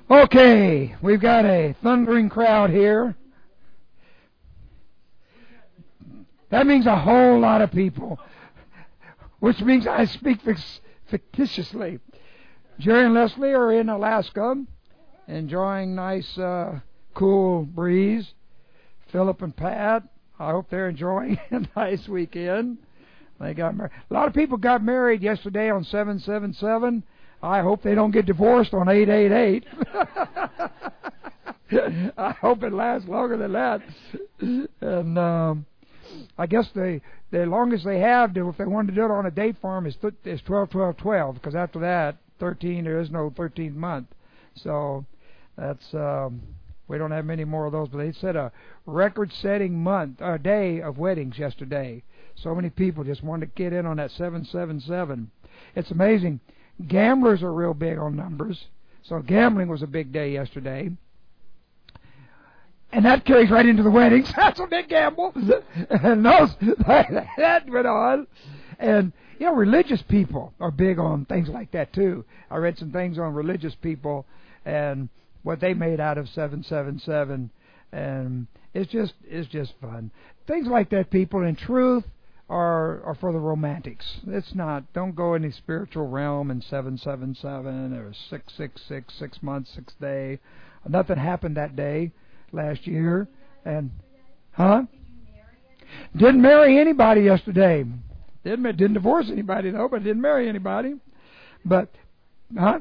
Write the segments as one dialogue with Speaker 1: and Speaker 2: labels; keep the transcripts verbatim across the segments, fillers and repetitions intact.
Speaker 1: Okay, we've got a thundering crowd here. That means a whole lot of people, which means I speak fictitiously. Jerry and Leslie are in Alaska, enjoying nice, uh, cool breeze. Philip and Pat, I hope they're enjoying a nice weekend. They got married. A lot of people got married yesterday on seven seven seven. I hope they don't get divorced on eight eight eight. I hope it lasts longer than that. And um, I guess the the longest they have, if they wanted to do it on a date form, is th- is twelve twelve twelve. Because after that, thirteen, there is no thirteenth month. So that's um, we don't have many more of those. But they said a record-setting month, a day of weddings yesterday. So many people just wanted to get in on that seven seven seven. It's amazing. Gamblers are real big on numbers. So gambling was a big day yesterday. And that carries right into the weddings. That's a big gamble. And those, that went on. And, you know, religious people are big on things like that, too. I read some things on religious people and what they made out of seven seven seven. And it's just, it's just fun. Things like that, people, in truth, Are, are for the romantics. It's not. Don't go in the spiritual realm in seven seven seven or six six six, six months, six day. Nothing happened that day last year. And, huh? Didn't marry anybody yesterday. Didn't didn't divorce anybody though, but didn't marry anybody. But, huh?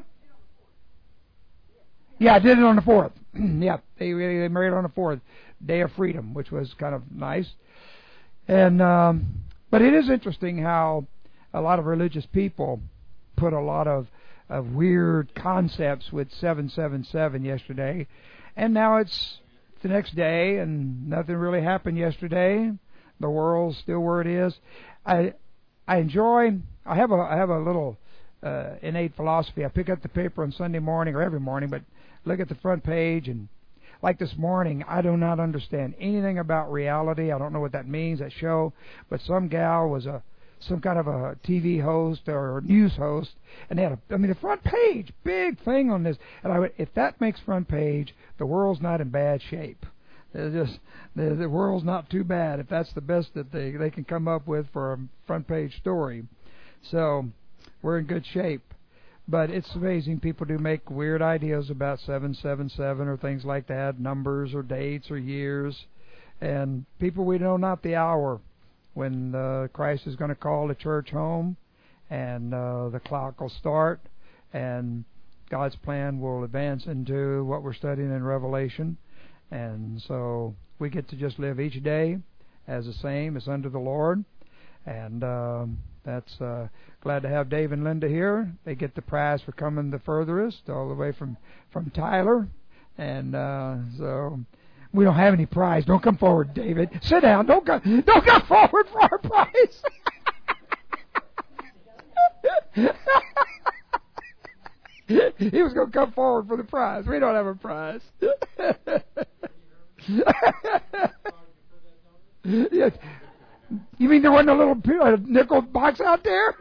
Speaker 1: Yeah, I did it on the fourth. Yeah, they they married on the fourth, Day of Freedom, which was kind of nice. And um, but it is interesting how a lot of religious people put a lot of, of weird concepts with seven seven seven yesterday, and now it's the next day, and nothing really happened yesterday. The world's still where it is. I I enjoy. I have a I have a little uh, innate philosophy. I pick up the paper on Sunday morning or every morning, but look at the front page and. Like this morning, I do not understand anything about reality. I don't know what that means, that show. But some gal was a some kind of a T V host or news host, and they had a, I mean, the front page, big thing on this. And I went, if that makes front page, the world's not in bad shape. They're just the, the world's not too bad if that's the best that they they can come up with for a front page story. So we're in good shape. But it's amazing. People do make weird ideas about seven seven seven or things like that, numbers or dates or years. And people, we know not the hour when uh, Christ is going to call the church home, and uh, the clock will start, and God's plan will advance into what we're studying in Revelation. And so we get to just live each day as the same as unto the Lord. And um, that's uh, glad to have Dave and Linda here. They get the prize for coming the furthest, all the way from, from Tyler. And uh, so we don't have any prize. Don't come forward, David. Sit down. Don't go. Don't come forward for our prize. He was going to come forward for the prize. We don't have a prize. Yes. You mean there wasn't a little uh, nickel box out there?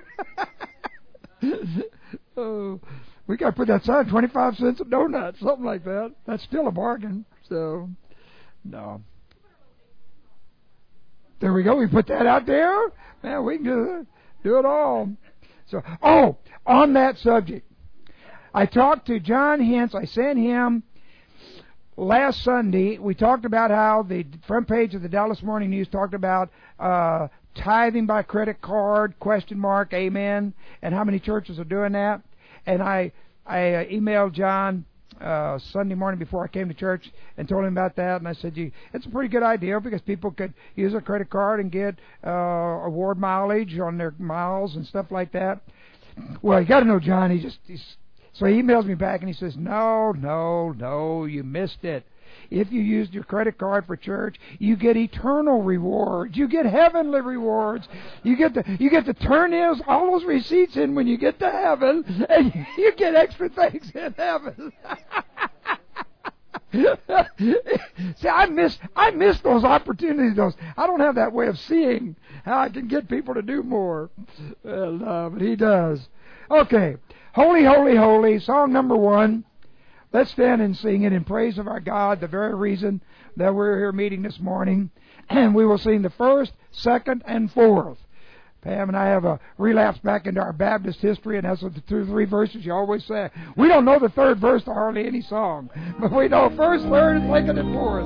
Speaker 1: Oh, we got to put that sign, twenty-five cents a donut, something like that. That's still a bargain. So, no. There we go. We put that out there. Man, we can do it, do it all. So, oh, on that subject, I talked to John Hintz. I sent him last Sunday. We talked about how the front page of the Dallas Morning News talked about uh, tithing by credit card, question mark, amen, and how many churches are doing that. And I I uh, emailed John uh, Sunday morning before I came to church and told him about that. And I said, Gee, it's a pretty good idea because people could use a credit card and get uh, award mileage on their miles and stuff like that. Well, you got to know John. He just he's So he emails me back and he says, no, no, no, you missed it. If you used your credit card for church, you get eternal rewards. You get heavenly rewards. You get to, you get to turn those, all those receipts in when you get to heaven, and you get extra things in heaven. See, I miss, I miss those opportunities. Those I don't have that way of seeing how I can get people to do more. Well, uh, but he does. Okay. Holy, holy, holy, song number one. Let's stand and sing it in praise of our God, the very reason that we're here meeting this morning. And we will sing the first, second, and fourth. Pam and I have a relapse back into our Baptist history, and that's what the two, three verses you always say. We don't know the third verse to hardly any song, but we know first, third, second, and fourth.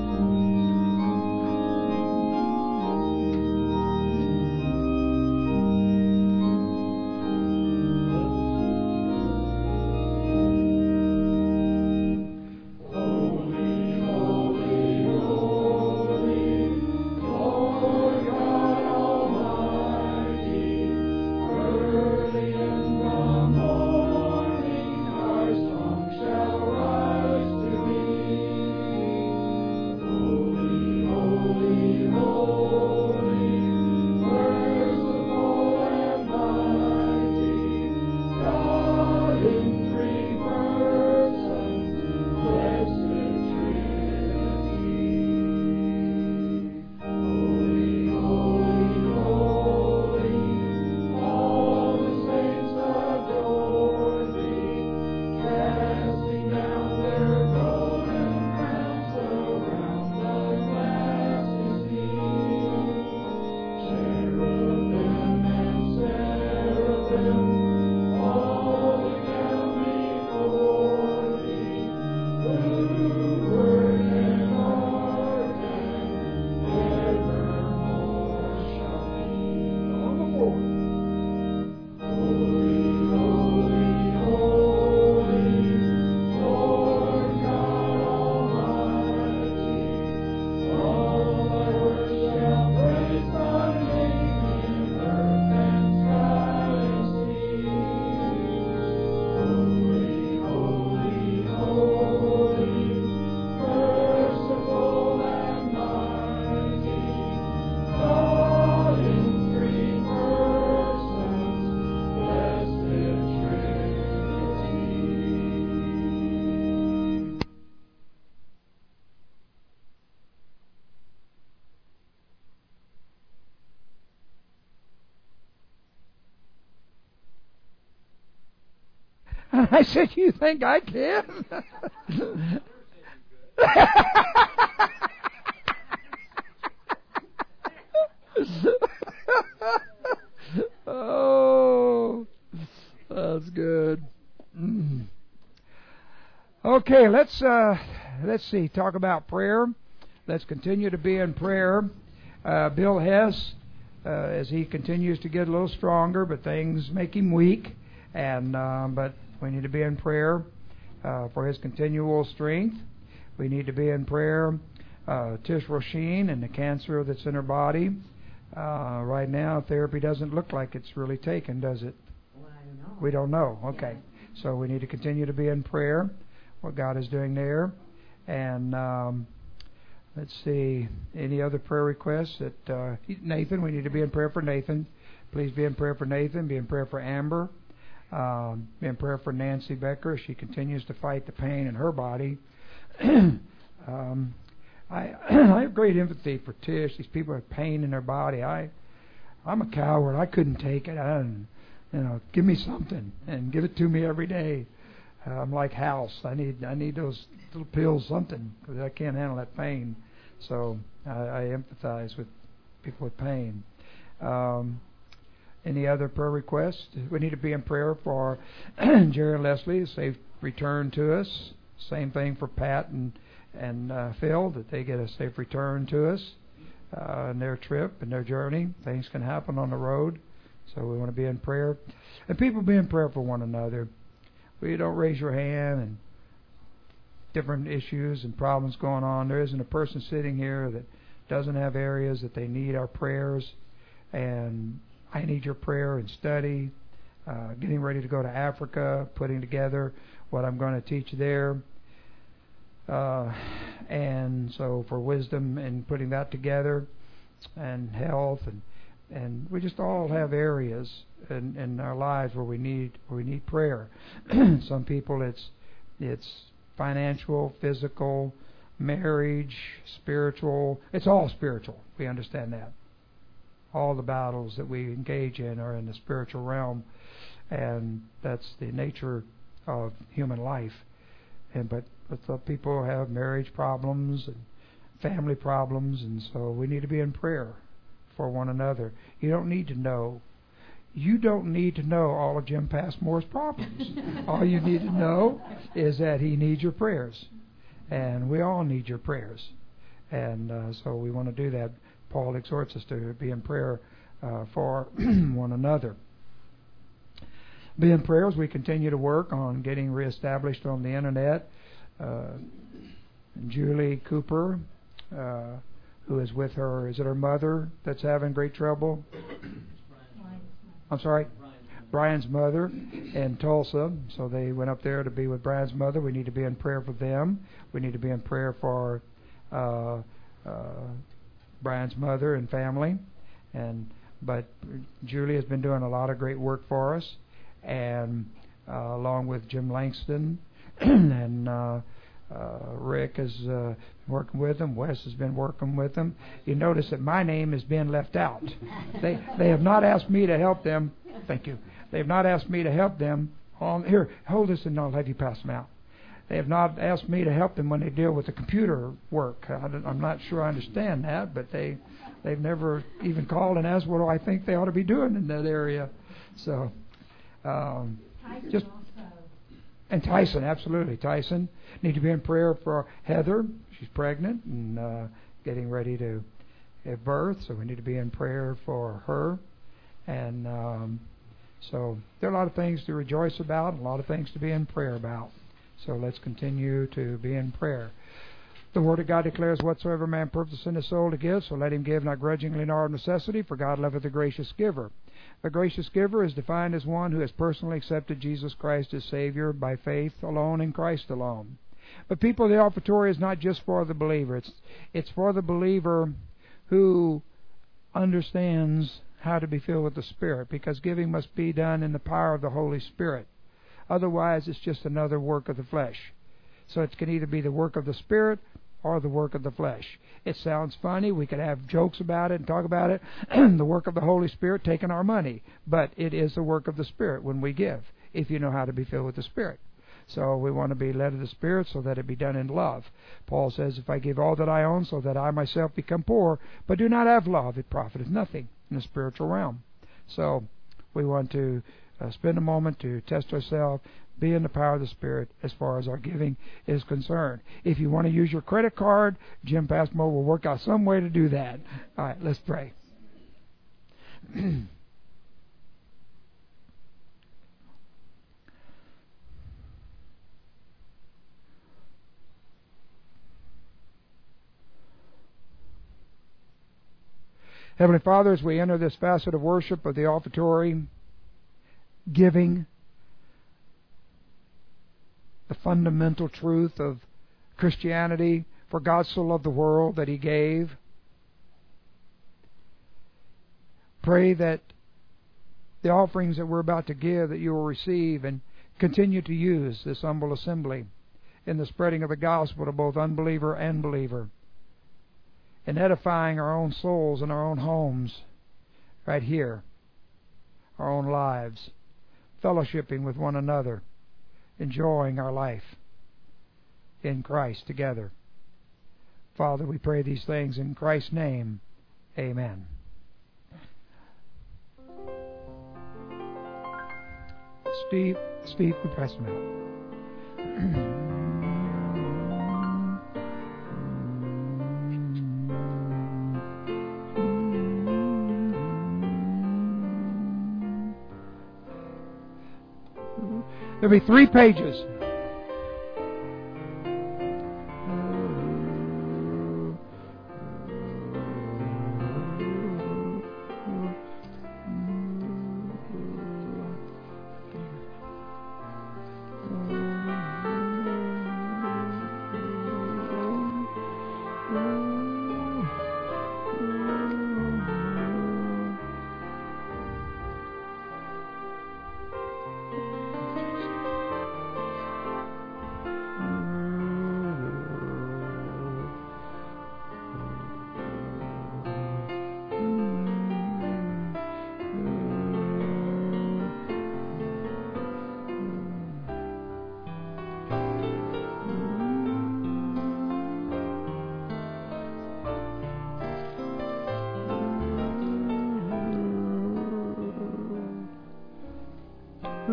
Speaker 1: I said, you think I can? Oh, that's good. Mm. Okay, let's uh, let's see. Talk about prayer. Let's continue to be in prayer. Uh, Bill Hess, uh, as he continues to get a little stronger, but things make him weak, and uh, but. We need to be in prayer uh, for his continual strength. We need to be in prayer, uh, Tish Roisin and the cancer that's in her body. Uh, right now, therapy doesn't look like it's really taken, does it?
Speaker 2: Well, I don't know.
Speaker 1: We don't know. Okay. Yeah. So we need to continue to be in prayer, what God is doing there. And um, let's see, any other prayer requests? That uh, Nathan, we need to be in prayer for Nathan. Please be in prayer for Nathan. Be in prayer for Amber. Um, be in prayer for Nancy Becker. She continues to fight the pain in her body. um, I, I have great empathy for Tish. These people have pain in their body. I, I'm a coward. I couldn't take it. I, you know, give me something and give it to me every day. Uh, I'm like House. I need, I need those little pills, something, because I can't handle that pain. So I, I empathize with people with pain. Um, Any other prayer requests? We need to be in prayer for Jerry and Leslie, a safe return to us. Same thing for Pat and and uh, Phil, that they get a safe return to us uh, in their trip and their journey. Things can happen on the road, so we want to be in prayer. And people be in prayer for one another. We don't raise your hand and different issues and problems going on. There isn't a person sitting here that doesn't have areas that they need our prayers, and I need your prayer and study, uh, getting ready to go to Africa, putting together what I'm going to teach there. Uh, and so for wisdom and putting that together, and health, and and we just all have areas in, in our lives where we need where we need prayer. Some people it's it's financial, physical, marriage, spiritual. It's all spiritual. We understand that. All the battles that we engage in are in the spiritual realm, and that's the nature of human life. and but, but some people have marriage problems and family problems, and so we need to be in prayer for one another. You don't need to know. You don't need to know all of Jim Passmore's problems. All you need to know is that he needs your prayers, and we all need your prayers, and uh, so we want to do that. Paul exhorts us to be in prayer uh, for one another. Be in prayer as we continue to work on getting reestablished on the internet. Uh, Julie Cooper, uh, who is with her, is it her mother that's having great trouble? I'm sorry? Brian's mother in Tulsa. So they went up there to be with Brian's mother. We need to be in prayer for them. We need to be in prayer for uh, uh, Brian's mother and family. And but Julie has been doing a lot of great work for us, and uh, along with Jim Langston and uh, uh, Rick is uh, working with them. Wes has been working with them. You notice that my name is being left out. They they have not asked me to help them. Thank you. They have not asked me to help them on here. Hold this and I'll have you pass them out. They have not asked me to help them when they deal with the computer work. I I'm not sure I understand that, but they they've never even called and asked what do I think they ought to be doing in that area. So um, just and Tyson, absolutely Tyson. Need to be in prayer for Heather. She's pregnant and uh, getting ready to give birth, so we need to be in prayer for her. And um, so there are a lot of things to rejoice about, and a lot of things to be in prayer about. So let's continue to be in prayer. The Word of God declares, whatsoever man purposes in his soul to give, so let him give not grudgingly nor of necessity, for God loveth the gracious giver. The gracious giver is defined as one who has personally accepted Jesus Christ as Savior by faith alone in Christ alone. But people, the offertory is not just for the believer. It's, it's for the believer who understands how to be filled with the Spirit, because giving must be done in the power of the Holy Spirit. Otherwise, it's just another work of the flesh. So it can either be the work of the Spirit or the work of the flesh. It sounds funny. We could have jokes about it and talk about it. The work of the Holy Spirit taking our money. But it is the work of the Spirit when we give, if you know how to be filled with the Spirit. So we want to be led of the Spirit so that it be done in love. Paul says, if I give all that I own so that I myself become poor, but do not have love, it profiteth nothing in the spiritual realm. So we want to uh, spend a moment to test ourselves, be in the power of the Spirit as far as our giving is concerned. If you want to use your credit card, Jim Passmore will work out some way to do that. All right, let's pray. Heavenly Father, as we enter this facet of worship of the offertory, giving, the fundamental truth of Christianity, for God so loved the world that He gave, pray that the offerings that we're about to give, that you will receive and continue to use this humble assembly in the spreading of the gospel to both unbeliever and believer, in edifying our own souls and our own homes right here, our own lives, fellowshipping with one another, enjoying our life in Christ together. Father, we pray these things in Christ's name. Amen. Steve, Steve, we press him out. There'll be three pages.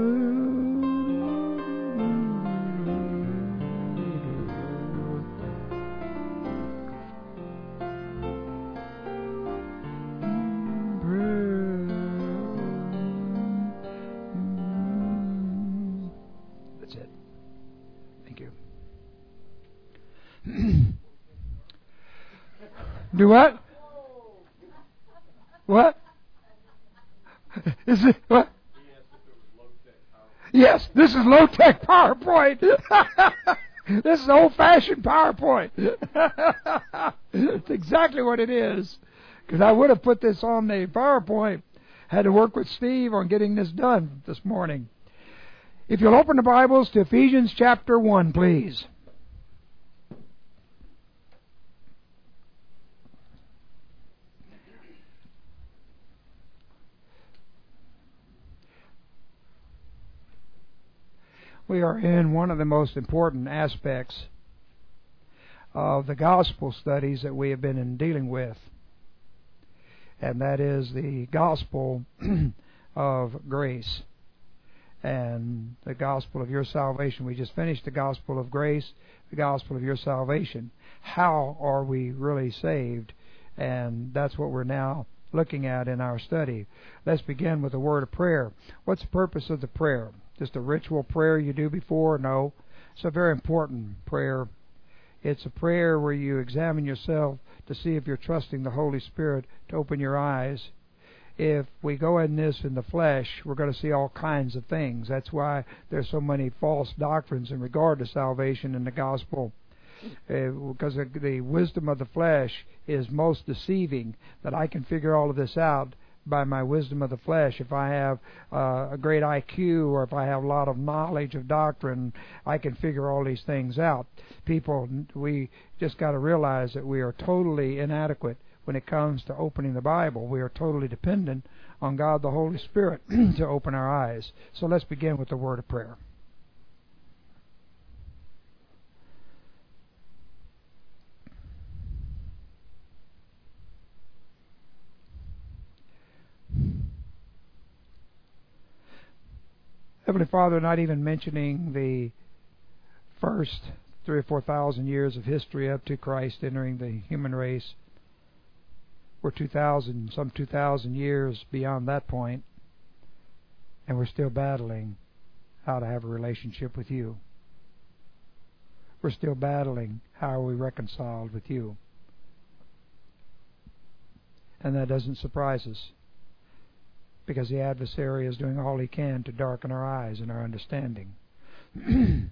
Speaker 1: That's it. Thank you. Do what? What? Is it what? Yes, this is low-tech PowerPoint. This is old-fashioned PowerPoint. That's exactly what it is. Because I would have put this on the PowerPoint. Had to work with Steve on getting this done this morning. If you'll open the Bibles to Ephesians chapter one, please. We are in one of the most important aspects of the gospel studies that we have been in dealing with, and that is the gospel of grace and the gospel of your salvation. We just finished the gospel of grace, the gospel of your salvation. How are we really saved? And that's what we're now looking at in our study. Let's begin with a word of prayer. What's the purpose of the prayer? Just a ritual prayer you do before? No. It's a very important prayer. It's a prayer where you examine yourself to see if you're trusting the Holy Spirit to open your eyes. If we go in this in the flesh, we're going to see all kinds of things. That's why there's so many false doctrines in regard to salvation in the gospel. Uh, because the wisdom of the flesh is most deceiving, that I can figure all of this out by my wisdom of the flesh. If I have uh, a great I Q, or if I have a lot of knowledge of doctrine, I can figure all these things out. People, we just got to realize that we are totally inadequate when it comes to opening the Bible. We are totally dependent on God the Holy Spirit to open our eyes. So let's begin with the word of prayer. Heavenly Father, not even mentioning the first three or four thousand years of history up to Christ entering the human race, we're two thousand, some two thousand years beyond that point, and we're still battling how to have a relationship with you. We're still battling how are we reconciled with you. And that doesn't surprise us, because the adversary is doing all he can to darken our eyes and our understanding. I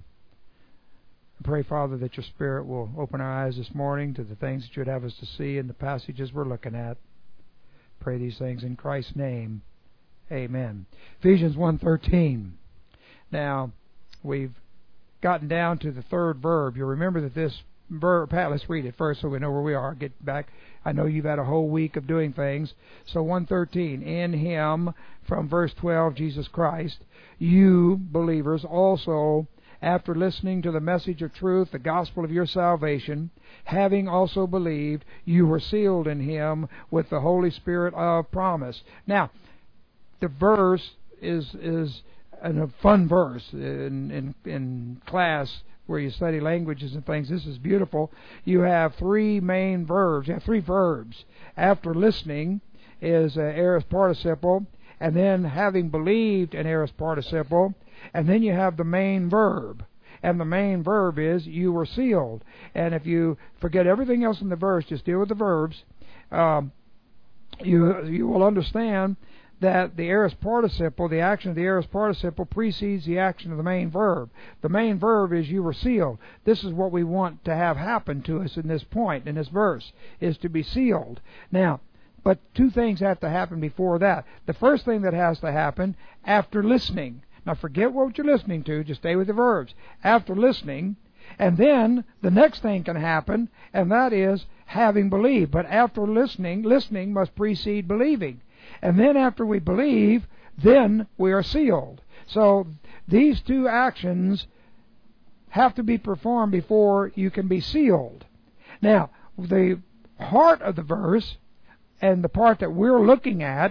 Speaker 1: pray, Father, that your Spirit will open our eyes this morning to the things that you would have us to see in the passages we're looking at. Pray these things in Christ's name. Amen. Ephesians one thirteen. Now, we've gotten down to the third verb. You'll remember that this verb, Pat, let's read it first so we know where we are. Get back. I know you've had a whole week of doing things. So one thirteen, in Him, from verse twelve, Jesus Christ, you, believers, also, after listening to the message of truth, the gospel of your salvation, having also believed, you were sealed in Him with the Holy Spirit of promise. Now, the verse is is a fun verse in in, in class where you study languages and things. This is beautiful. You have three main verbs. You have three verbs. After listening is an aorist participle, and then having believed an aorist participle, and then you have the main verb. And the main verb is you were sealed. And if you forget everything else in the verse, just deal with the verbs, um, you you will understand that the aorist participle, the action of the aorist participle, precedes the action of the main verb. The main verb is you were sealed. This is what we want to have happen to us in this point, in this verse, is to be sealed. Now, but two things have to happen before that. The first thing that has to happen after listening. Now, forget what you're listening to. Just stay with the verbs. After listening, and then the next thing can happen, and that is having believed. But after listening, listening must precede believing. And then after we believe, then we are sealed. So these two actions have to be performed before you can be sealed. Now, the heart of the verse, and the part that we're looking at,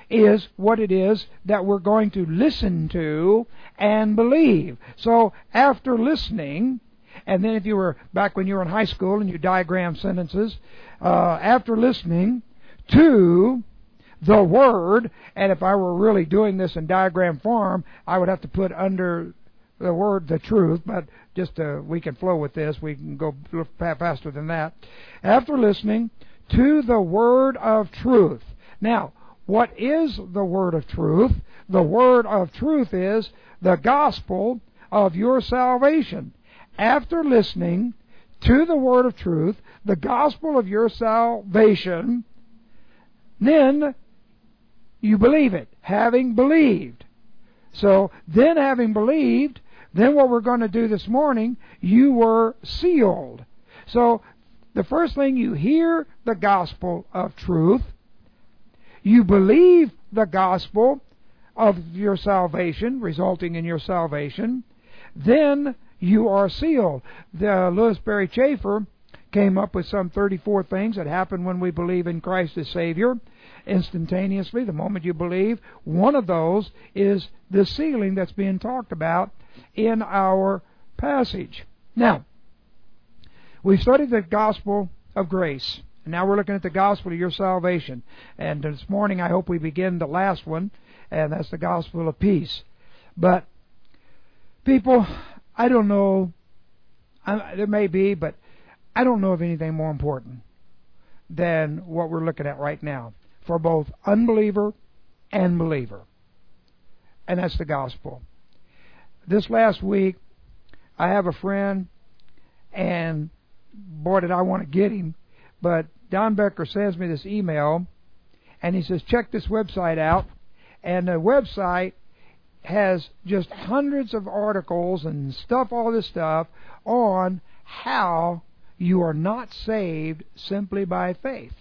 Speaker 1: is what it is that we're going to listen to and believe. So after listening, and then if you were back when you were in high school and you diagram sentences, uh, after listening to the Word, and if I were really doing this in diagram form, I would have to put under the word the truth, but just uh, we can flow with this. We can go a little faster than that. After listening to the Word of truth. Now, what is the Word of truth? The Word of truth is the gospel of your salvation. After listening to the Word of truth, the gospel of your salvation, then you believe it, having believed. So, then having believed, then what we're going to do this morning, you were sealed. So, the first thing, you hear the gospel of truth, you believe the gospel of your salvation, resulting in your salvation, then you are sealed. The Lewis Berry Chafer came up with some thirty-four things that happen when we believe in Christ as Savior. Instantaneously, the moment you believe, one of those is the sealing that's being talked about in our passage. Now, we've studied the gospel of grace, and now we're looking at the gospel of your salvation. And this morning I hope we begin the last one, and that's the gospel of peace. But, people, I don't know, I, there may be, but I don't know of anything more important than what we're looking at right now for both unbeliever and believer. And that's the gospel. This last week, I have a friend, and boy, did I want to get him, but Don Becker sends me this email, and he says, check this website out, and the website has just hundreds of articles and stuff, all this stuff, on how you are not saved simply by faith.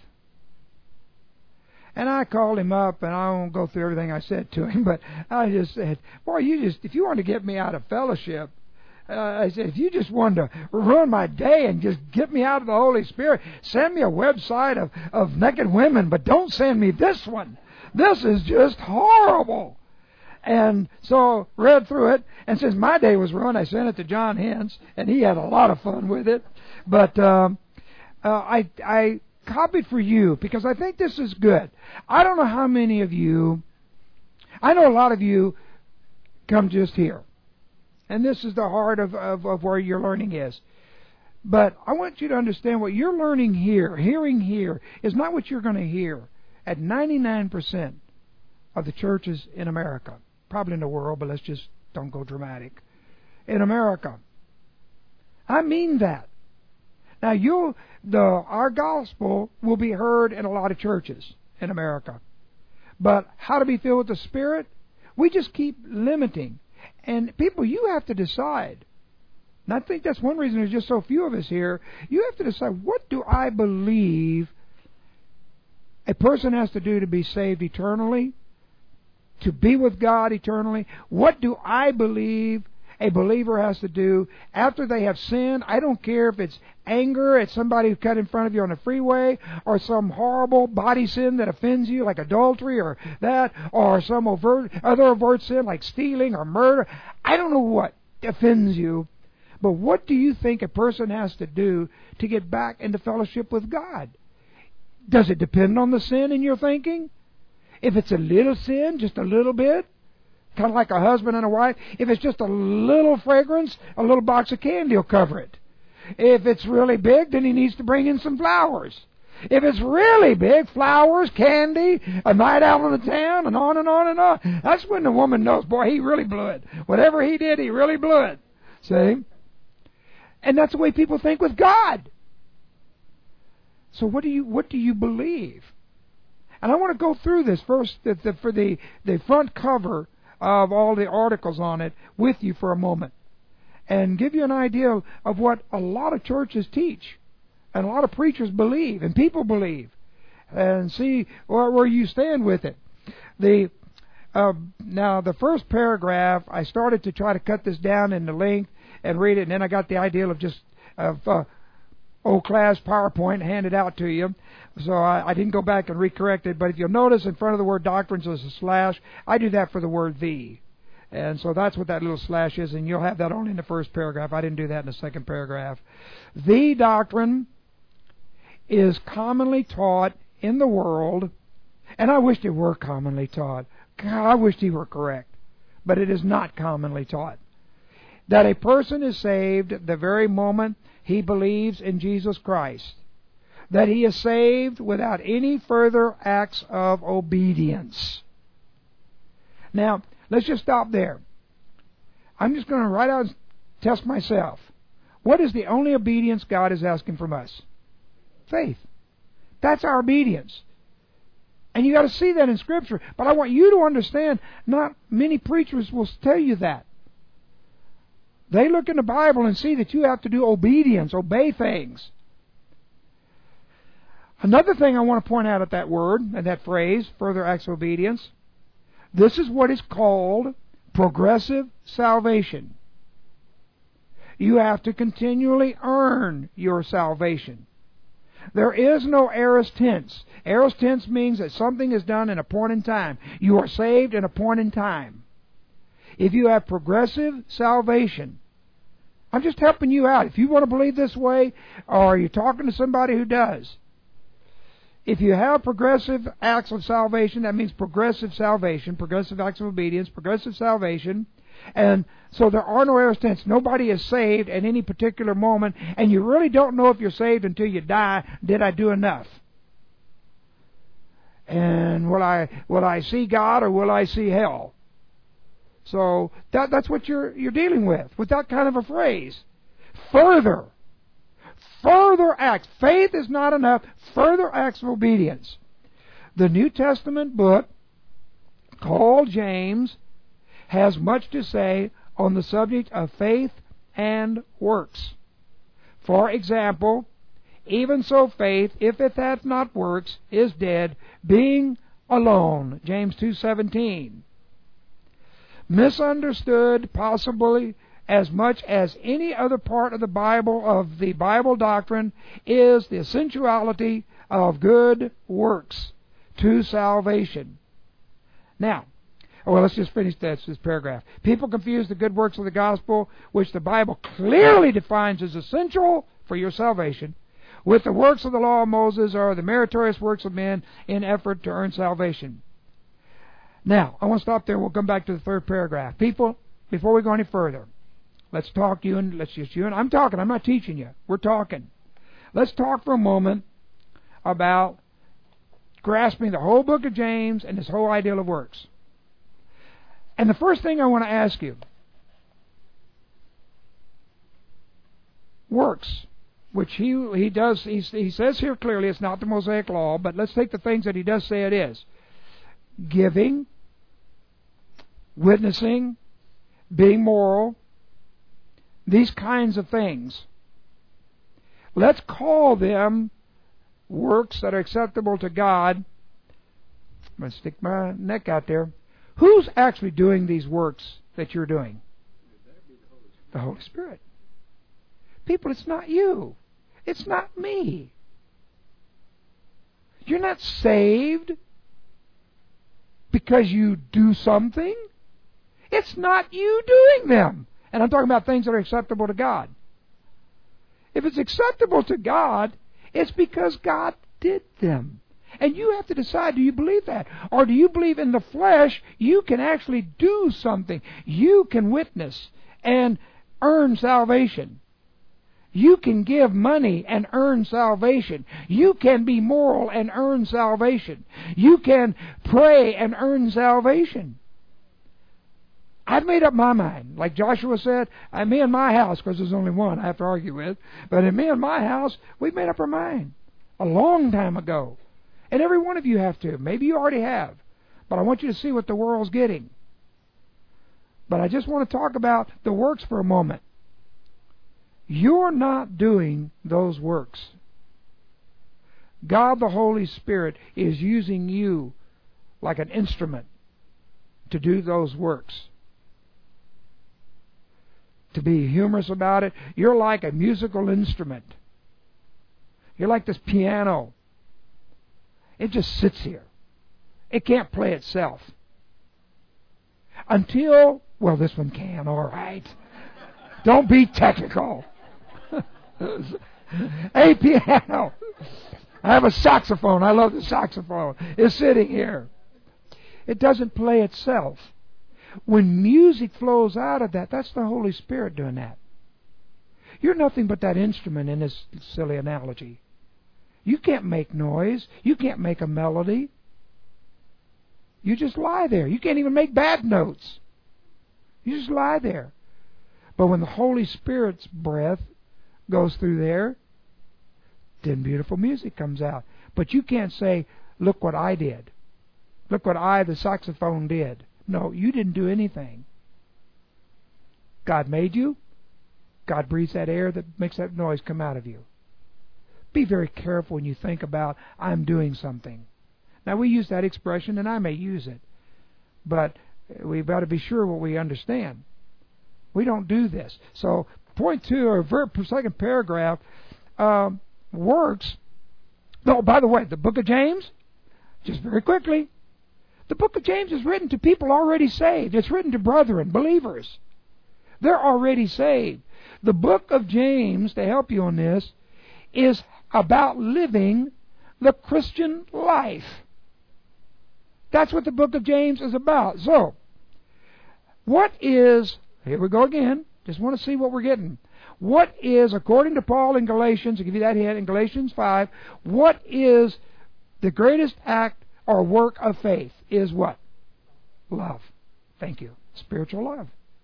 Speaker 1: And I called him up, and I won't go through everything I said to him, but I just said, boy, you just, if you want to get me out of fellowship, uh, I said, if you just wanted to ruin my day and just get me out of the Holy Spirit, send me a website of, of naked women, but don't send me this one. This is just horrible. And so read through it, and since my day was ruined, I sent it to John Hens, and he had a lot of fun with it. But um, uh, I, I copied for you because I think this is good. I don't know how many of you, I know a lot of you come just here, and this is the heart of, of, of where your learning is. But I want you to understand what you're learning here, hearing here, is not what you're going to hear at ninety-nine percent of the churches in America. Probably in the world, but let's just don't go dramatic. In America. I mean that. Now, you, the our gospel will be heard in a lot of churches in America. But how to be filled with the Spirit? We just keep limiting. And people, you have to decide. And I think that's one reason there's just so few of us here. You have to decide, what do I believe a person has to do to be saved eternally? To be with God eternally? What do I believe a believer has to do after they have sinned? I don't care if it's anger at somebody who cut in front of you on the freeway, or some horrible body sin that offends you, like adultery or that, or some overt, other overt sin like stealing or murder. I don't know what offends you, but what do you think a person has to do to get back into fellowship with God? Does it depend on the sin in your thinking? If it's a little sin, just a little bit, kind of like a husband and a wife, if it's just a little fragrance, a little box of candy will cover it. If it's really big, then he needs to bring in some flowers. If it's really big, flowers, candy, a night out in the town, and on and on and on. That's when the woman knows, boy, he really blew it. Whatever he did, he really blew it. See? And that's the way people think with God. So what do you what do you believe? And I want to go through this first the, the, for the, the front cover of all the articles on it with you for a moment, and give you an idea of what a lot of churches teach, and a lot of preachers believe, and people believe, and see where, where you stand with it. The uh, now the first paragraph, I started to try to cut this down into length and read it, and then I got the idea of just of uh, old class PowerPoint handed out to you, so I, I didn't go back and recorrect it. But if you'll notice, in front of the word doctrines there's a slash. I do that for the word the. And so that's what that little slash is, and you'll have that only in the first paragraph. I didn't do that in the second paragraph. The doctrine is commonly taught in the world, and I wished it were commonly taught. God, I wished he were correct. But it is not commonly taught. That a person is saved the very moment he believes in Jesus Christ. That he is saved without any further acts of obedience. Now, let's just stop there. I'm just going to write out and test myself. What is the only obedience God is asking from us? Faith. That's our obedience. And you got to see that in Scripture. But I want you to understand, not many preachers will tell you that. They look in the Bible and see that you have to do obedience, obey things. Another thing I want to point out at that word, and that phrase, further acts of obedience, this is what is called progressive salvation. You have to continually earn your salvation. There is no aorist tense. Aorist tense means that something is done in a point in time. You are saved in a point in time. If you have progressive salvation, I'm just helping you out. If you want to believe this way, or you're talking to somebody who does, if you have progressive acts of salvation, that means progressive salvation, progressive acts of obedience, progressive salvation. And so there are no aorist tense. Nobody is saved at any particular moment, and you really don't know if you're saved until you die. Did I do enough? And will I will I see God or will I see hell? So that that's what you're you're dealing with with that kind of a phrase. Further, further acts. Faith is not enough. Further acts of obedience. The New Testament book called James has much to say on the subject of faith and works. For example, even so faith, if it hath not works, is dead, being alone. James two seventeen. Misunderstood, possibly as much as any other part of the Bible, of the Bible doctrine, is the essentiality of good works to salvation. Now, well, let's just finish this, this paragraph. People confuse the good works of the gospel, which the Bible clearly defines as essential for your salvation, with the works of the law of Moses, or the meritorious works of men in effort to earn salvation. Now, I want to stop there. We'll come back to the third paragraph. People, before we go any further, let's talk you and let's just you and I'm talking. I'm not teaching you. We're talking. Let's talk for a moment about grasping the whole book of James and this whole ideal of works. And the first thing I want to ask you, works, which he he does, he, he says here clearly it's not the Mosaic law, but let's take the things that he does say it is. Giving, witnessing, being moral, these kinds of things. Let's call them works that are acceptable to God. I'm going to stick my neck out there. Who's actually doing these works that you're doing? The Holy Spirit. People, it's not you. It's not me. You're not saved because you do something. It's not you doing them. And I'm talking about things that are acceptable to God. If it's acceptable to God, it's because God did them. And you have to decide, do you believe that? Or do you believe in the flesh you can actually do something? You can witness and earn salvation. You can give money and earn salvation. You can be moral and earn salvation. You can pray and earn salvation. I've made up my mind. Like Joshua said, I, me and my house, because there's only one I have to argue with, but in me and my house, we've made up our mind a long time ago. And every one of you have to. Maybe you already have. But I want you to see what the world's getting. But I just want to talk about the works for a moment. You're not doing those works. God the Holy Spirit is using you like an instrument to do those works. To be humorous about it, you're like a musical instrument. You're like this piano. It just sits here. It can't play itself. Until, well, this one can, all right. Don't be technical. A piano. I have a saxophone. I love the saxophone. It's sitting here. It doesn't play itself. When music flows out of that, that's the Holy Spirit doing that. You're nothing but that instrument in this silly analogy. You can't make noise. You can't make a melody. You just lie there. You can't even make bad notes. You just lie there. But when the Holy Spirit's breath goes through there, then beautiful music comes out. But you can't say, look what I did. Look what I, the saxophone, did. No, you didn't do anything. God made you. God breathes that air that makes that noise come out of you. Be very careful when you think about, I'm doing something. Now, we use that expression, and I may use it. But we've got to be sure what we understand. We don't do this. So, point two, or verb, second paragraph, um, works. Oh, by the way, the book of James, just very quickly, the book of James is written to people already saved. It's written to brethren, believers. They're already saved. The book of James, to help you on this, is about living the Christian life. That's what the book of James is about. So, what is, here we go again, just want to see what we're getting. What is, according to Paul in Galatians, I'll give you that hint, in Galatians five, what is the greatest act or work of faith? Is what? Love. Thank you. Spiritual love.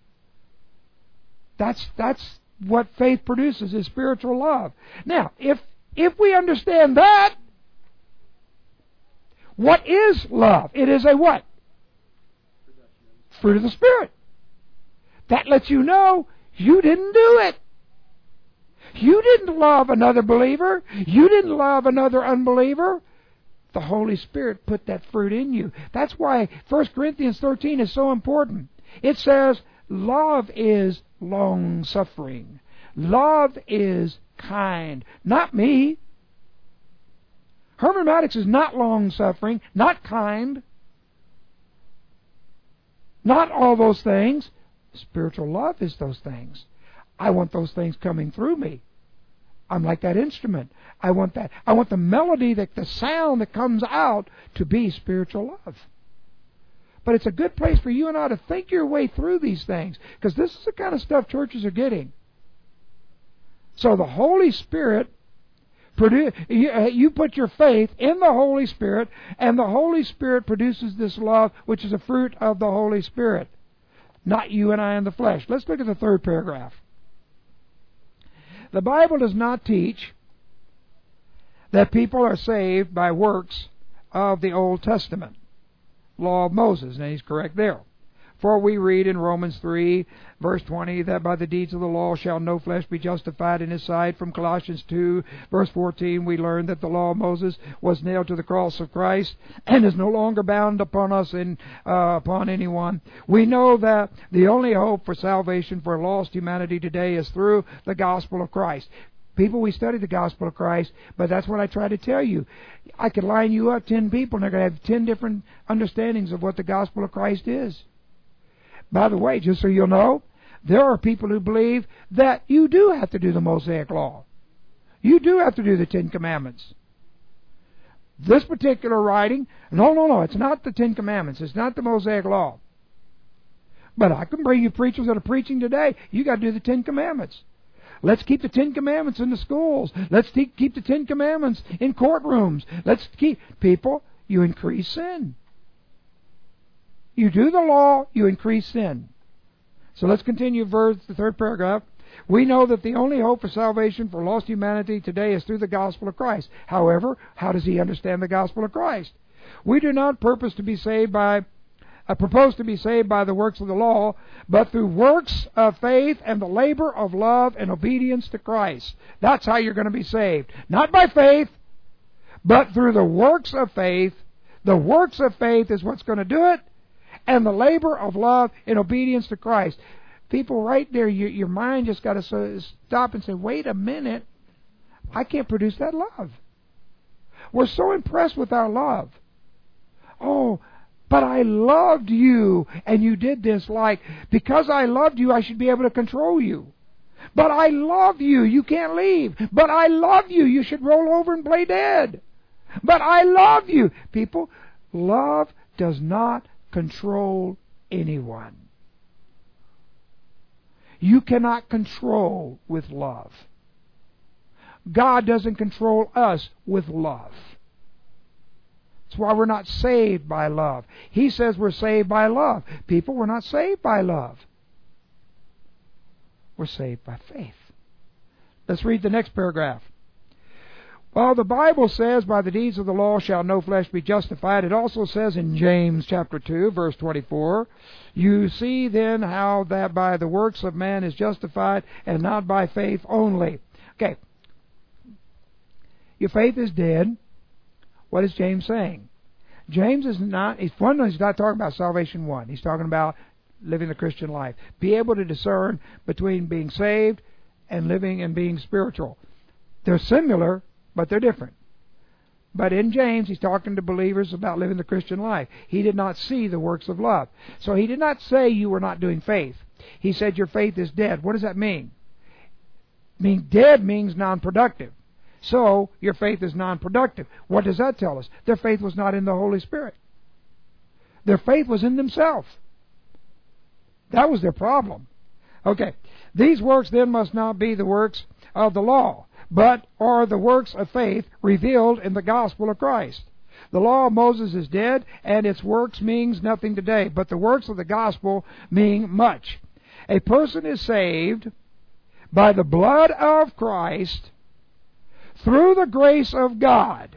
Speaker 1: That's that's what faith produces, is spiritual love. Now, if if we understand that, what is love? It is a what? Fruit of the Spirit. That lets you know you didn't do it. You didn't love another believer. You didn't love another unbeliever. The Holy Spirit put that fruit in you. That's why First Corinthians thirteen is so important. It says, love is long-suffering. Love is kind. Not me. Herman Maddox is not long-suffering, not kind, not all those things. Spiritual love is those things. I want those things coming through me. I'm like that instrument. I want that. I want the melody, that the sound that comes out to be spiritual love. But it's a good place for you and I to think your way through these things, because this is the kind of stuff churches are getting. So the Holy Spirit, produ- you, uh, you put your faith in the Holy Spirit, and the Holy Spirit produces this love, which is a fruit of the Holy Spirit. Not you and I in the flesh. Let's look at the third paragraph. The Bible does not teach that people are saved by works of the Old Testament, law of Moses, and he's correct there. For we read in Romans three, verse twenty, that by the deeds of the law shall no flesh be justified in his sight. From Colossians two, verse fourteen, we learn that the law of Moses was nailed to the cross of Christ and is no longer bound upon us and uh, upon anyone. We know that the only hope for salvation for lost humanity today is through the gospel of Christ. People, we study the gospel of Christ, but that's what I try to tell you. I could line you up ten people, and they're going to have ten different understandings of what the gospel of Christ is. By the way, just so you'll know, there are people who believe that you do have to do the Mosaic Law. You do have to do the Ten Commandments. This particular writing, no, no, no, it's not the Ten Commandments. It's not the Mosaic Law. But I can bring you preachers that are preaching today. You got to do the Ten Commandments. Let's keep the Ten Commandments in the schools. Let's keep the Ten Commandments in courtrooms. Let's keep... People, you increase sin. You do the law, you increase sin. So let's continue verse, the third paragraph. We know that the only hope for salvation for lost humanity today is through the gospel of Christ. However, how does he understand the gospel of Christ? We do not purpose to be saved by, uh, propose to be saved by the works of the law, but through works of faith and the labor of love and obedience to Christ. That's how you're going to be saved. Not by faith, but through the works of faith. The works of faith is what's going to do it. And the labor of love and obedience to Christ. People, right there, you, your mind just got to stop and say, wait a minute. I can't produce that love. We're so impressed with our love. Oh, but I loved you, and you did this. Like, because I loved you, I should be able to control you. But I love you, you can't leave. But I love you, you should roll over and play dead. But I love you. People, love does not control anyone. You cannot control with love. God doesn't control us with love. That's why we're not saved by love. He says we're saved by love. People, we're not saved by love. We're saved by faith. Let's read the next paragraph. While the Bible says, by the deeds of the law shall no flesh be justified, it also says in James chapter two, verse twenty-four, you see then how that by the works of man is justified, and not by faith only. Okay. Your faith is dead. What is James saying? James is not, he's, one, he's not talking about salvation one. He's talking about living the Christian life. Be able to discern between being saved and living and being spiritual. They're similar, but they're different. But in James, he's talking to believers about living the Christian life. He did not see the works of love. So he did not say you were not doing faith. He said your faith is dead. What does that mean? Being dead means non-productive. So your faith is non-productive. What does that tell us? Their faith was not in the Holy Spirit. Their faith was in themselves. That was their problem. Okay. These works then must not be the works of the law, but are the works of faith revealed in the gospel of Christ. The law of Moses is dead, and its works means nothing today, but the works of the gospel mean much. A person is saved by the blood of Christ through the grace of God.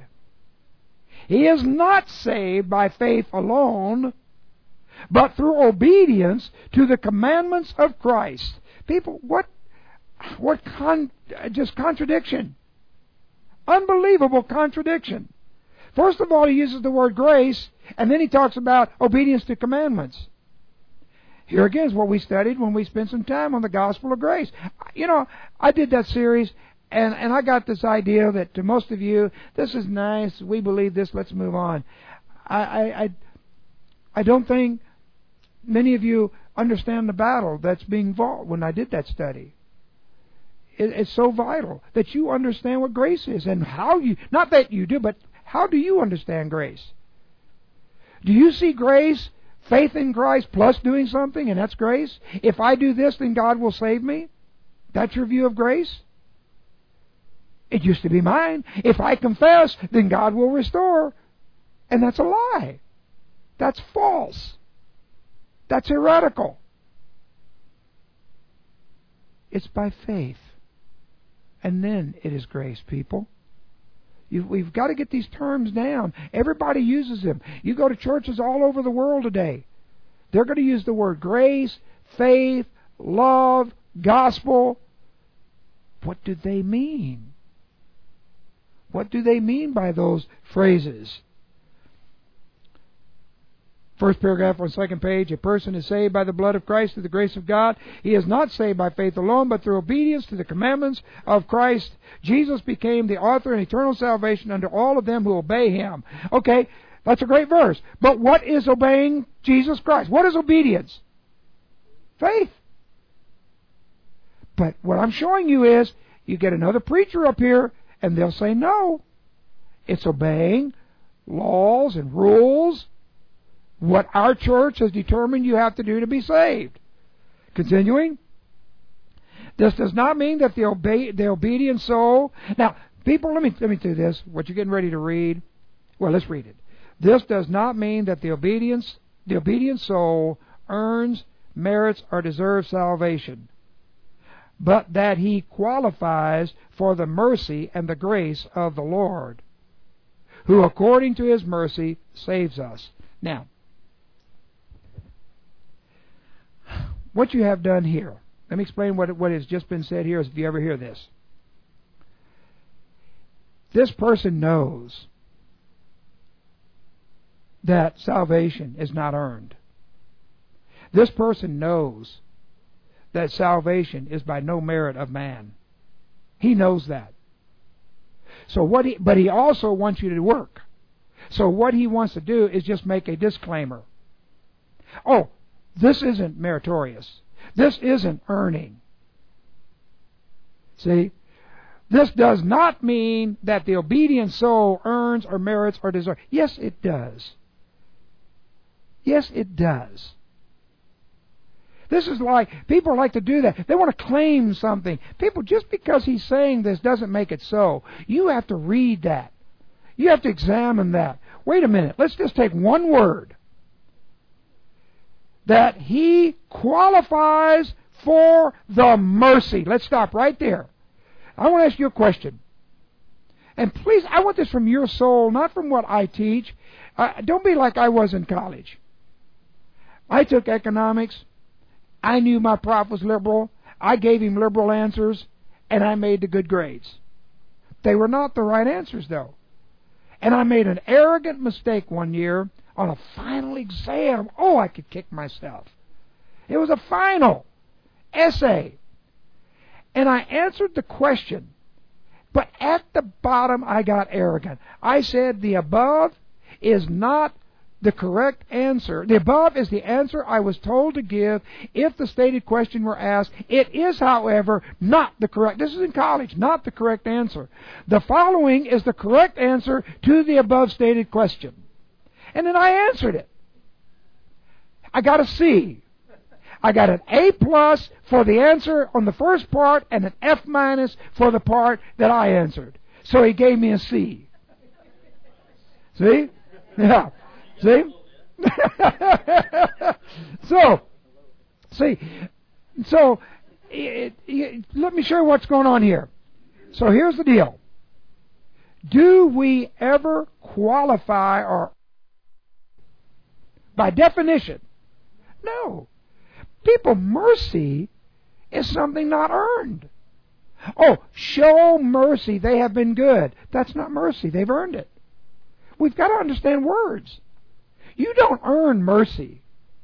Speaker 1: He is not saved by faith alone, but through obedience to the commandments of Christ. People, what, what con, just contradiction. Unbelievable contradiction. First of all, he uses the word grace, and then he talks about obedience to commandments. Here again is what we studied when we spent some time on the gospel of grace. You know, I did that series, and, and I got this idea that to most of you, this is nice, we believe this, let's move on. I, I, I, I don't think many of you understand the battle that's being fought when I did that study. It, it's so vital that you understand what grace is and how you, not that you do, but how do you understand grace? Do you see grace, faith in Christ plus doing something, and that's grace? If I do this, then God will save me? That's your view of grace? It used to be mine. If I confess, then God will restore. And that's a lie. That's false. That's heretical. It's by faith. And then it is grace, people. You, we've got to get these terms down. Everybody uses them. You go to churches all over the world today. They're going to use the word grace, faith, love, gospel. What do they mean? What do they mean by those phrases? First paragraph on second page, a person is saved by the blood of Christ through the grace of God. He is not saved by faith alone, but through obedience to the commandments of Christ. Jesus became the author of eternal salvation unto all of them who obey Him. Okay, that's a great verse. But what is obeying Jesus Christ? What is obedience? Faith. But what I'm showing you is, you get another preacher up here, and they'll say, no, it's obeying laws and rules, what our church has determined you have to do to be saved. Continuing, this does not mean that the, obe- the obedient soul... Now, people, let me, let me do this, what you're getting ready to read. Well, let's read it. This does not mean that the obedience, the obedient soul earns, merits, or deserves salvation, but that he qualifies for the mercy and the grace of the Lord, who according to His mercy saves us. Now, what you have done here, let me explain what, what has just been said here, if you ever hear this. This person knows that salvation is not earned. This person knows that salvation is by no merit of man. He knows that. So what he, but he also wants you to work. So what he wants to do is just make a disclaimer. Oh, this isn't meritorious. This isn't earning. See? This does not mean that the obedient soul earns or merits or deserves. Yes, it does. Yes, it does. This is like, people like to do that. They want to claim something. People, just because he's saying this doesn't make it so. You have to read that. You have to examine that. Wait a minute. Let's just take one word. That he qualifies for the mercy. Let's stop right there. I want to ask you a question. And please, I want this from your soul, not from what I teach. Uh, don't be like I was in college. I took economics. I knew my prof was liberal. I gave him liberal answers, and I made the good grades. They were not the right answers, though. And I made an arrogant mistake one year on a final exam. Oh, I could kick myself. It was a final essay. And I answered the question. But at the bottom, I got arrogant. I said the above is not the correct answer. The above is the answer I was told to give if the stated question were asked. It is, however, not the correct. This is in college, not the correct answer. The following is the correct answer to the above stated question. And then I answered it. I got a C. I got an A plus for the answer on the first part and an F minus for the part that I answered. So he gave me a C. See? Yeah. See? so, see, so it, it, let me show you what's going on here. So here's the deal. Do we ever qualify or, by definition? No. People, mercy is something not earned. Oh, show mercy. They have been good. That's not mercy. They've earned it. We've got to understand words. You don't earn mercy.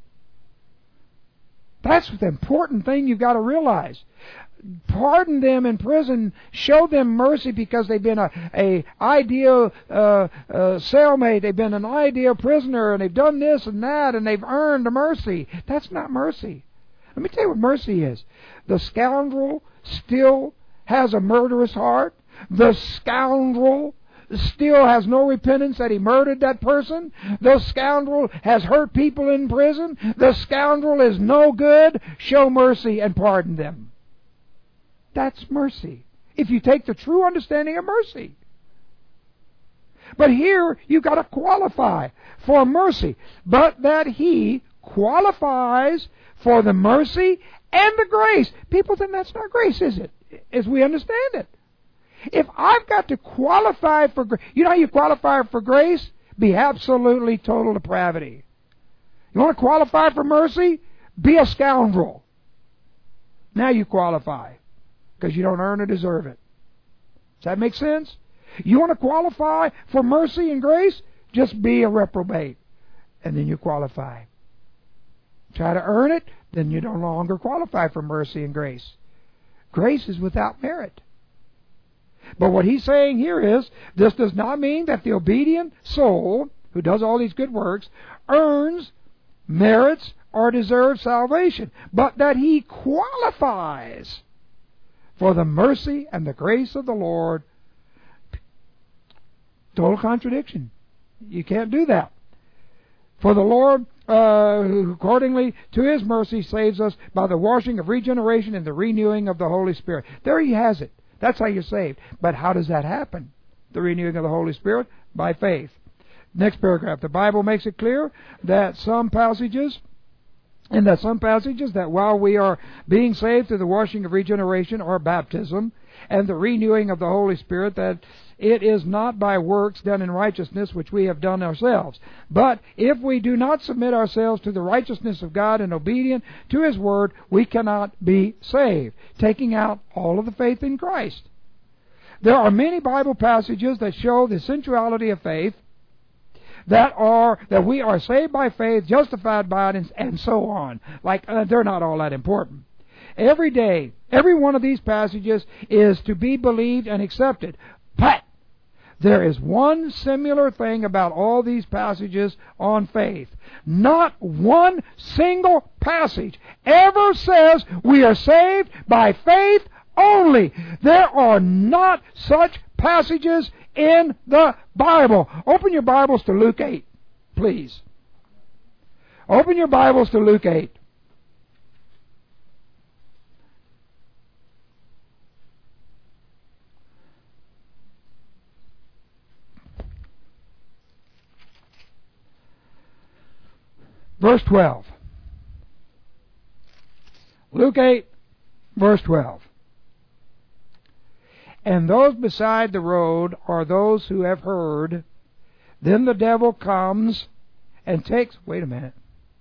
Speaker 1: That's the important thing you've got to realize. Pardon them in prison. Show them mercy because they've been a, a ideal uh, uh, cellmate. They've been an ideal prisoner, and they've done this and that, and they've earned mercy. That's not mercy. Let me tell you what mercy is. The scoundrel still has a murderous heart. The scoundrel still has no repentance that he murdered that person. The scoundrel has hurt people in prison. The scoundrel is no good. Show mercy and pardon them. That's mercy. If you take the true understanding of mercy. But here, you've got to qualify for mercy. But that he qualifies for the mercy and the grace. People think that's not grace, is it? As we understand it. If I've got to qualify for grace, you know how you qualify for grace? Be absolutely total depravity. You want to qualify for mercy? Be a scoundrel. Now you qualify. Because you don't earn or deserve it. Does that make sense? You want to qualify for mercy and grace? Just be a reprobate. And then you qualify. Try to earn it, then you no longer qualify for mercy and grace. Grace is without merit. But what he's saying here is, this does not mean that the obedient soul, who does all these good works, earns, merits, or deserves salvation, but that he qualifies for the mercy and the grace of the Lord. Total contradiction. You can't do that. For the Lord, uh, who accordingly to His mercy saves us by the washing of regeneration and the renewing of the Holy Spirit. There He has it. That's how you're saved. But how does that happen? The renewing of the Holy Spirit? By faith. Next paragraph. The Bible makes it clear that some passages, and that some passages that while we are being saved through the washing of regeneration or baptism and the renewing of the Holy Spirit, that it is not by works done in righteousness which we have done ourselves. But if we do not submit ourselves to the righteousness of God and obedient to His Word, we cannot be saved, taking out all of the faith in Christ. There are many Bible passages that show the sensuality of faith, that are that we are saved by faith, justified by it, and, and so on. Like uh, they're not all that important. Every day, every one of these passages is to be believed and accepted. But There is one similar thing about all these passages on faith. Not one single passage ever says we are saved by faith only. There are not such passages in the Bible. Open your Bibles to Luke eight, please. Open your Bibles to Luke eight. Verse twelve. Luke eight, verse twelve. And those beside the road are those who have heard. Then the devil comes and takes... Wait a minute.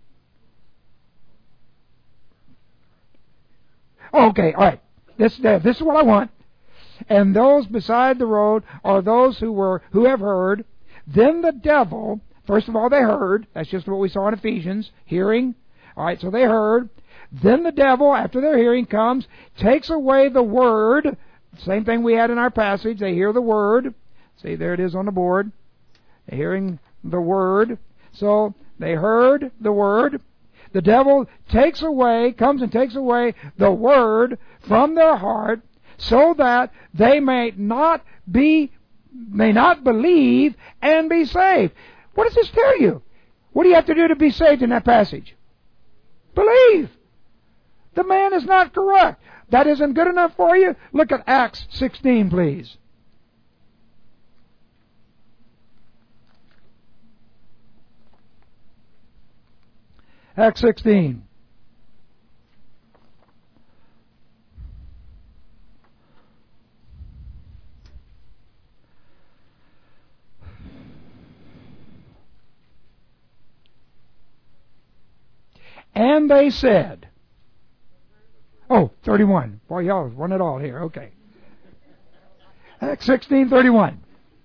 Speaker 1: Okay, all right. This, this is what I want. And those beside the road are those who were who have heard. Then the devil... First of all, they heard. That's just what we saw in Ephesians. Hearing. All right, so they heard. Then the devil, after their hearing, comes, takes away the word. Same thing we had in our passage. They hear the word. See, there it is on the board. They're hearing the word. So they heard the word. The devil takes away, comes and takes away the word from their heart, so that they may not be, may not believe and be saved. What does this tell you? What do you have to do to be saved in that passage? Believe. The man is not correct. That isn't good enough for you? Look at Acts sixteen, please. Acts sixteen. And they said, oh, thirty-one. Boy, y'all won it all here. Okay. Acts sixteen, thirty-one.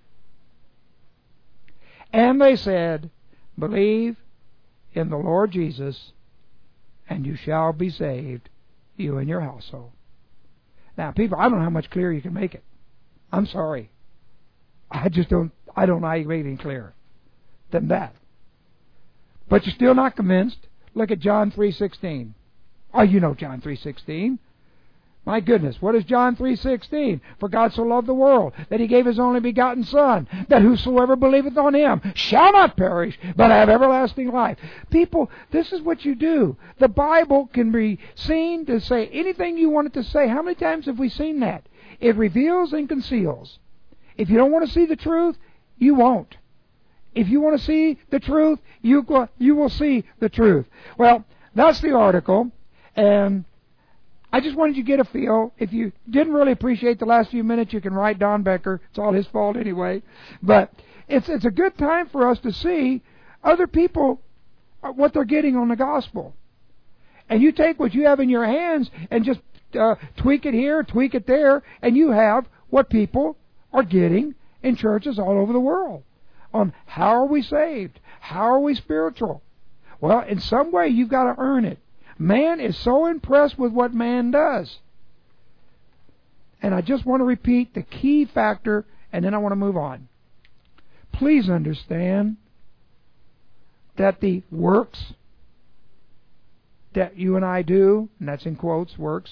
Speaker 1: And they said, believe in the Lord Jesus, and you shall be saved, you and your household. Now, people, I don't know how much clearer you can make it. I'm sorry. I just don't, I don't know how you can make it any clearer than that. But you're still not convinced. Look at John three sixteen. Oh, you know John three sixteen. My goodness, what is John three sixteen? For God so loved the world, that He gave His only begotten Son, that whosoever believeth on Him shall not perish, but have everlasting life. People, this is what you do. The Bible can be seen to say anything you want it to say. How many times have we seen that? It reveals and conceals. If you don't want to see the truth, you won't. If you want to see the truth, you go, you will see the truth. Well, that's the article, and I just wanted you to get a feel. If you didn't really appreciate the last few minutes, you can write Don Becker. It's all his fault anyway. But it's it's a good time for us to see other people, what they're getting on the gospel. And you take what you have in your hands and just uh, tweak it here, tweak it there, and you have what people are getting in churches all over the world. On how are we saved? How are we spiritual? Well, in some way you've got to earn it. Man is so impressed with what man does. And I just want to repeat the key factor, and then I want to move on. Please understand that the works that you and I do, and that's in quotes, works,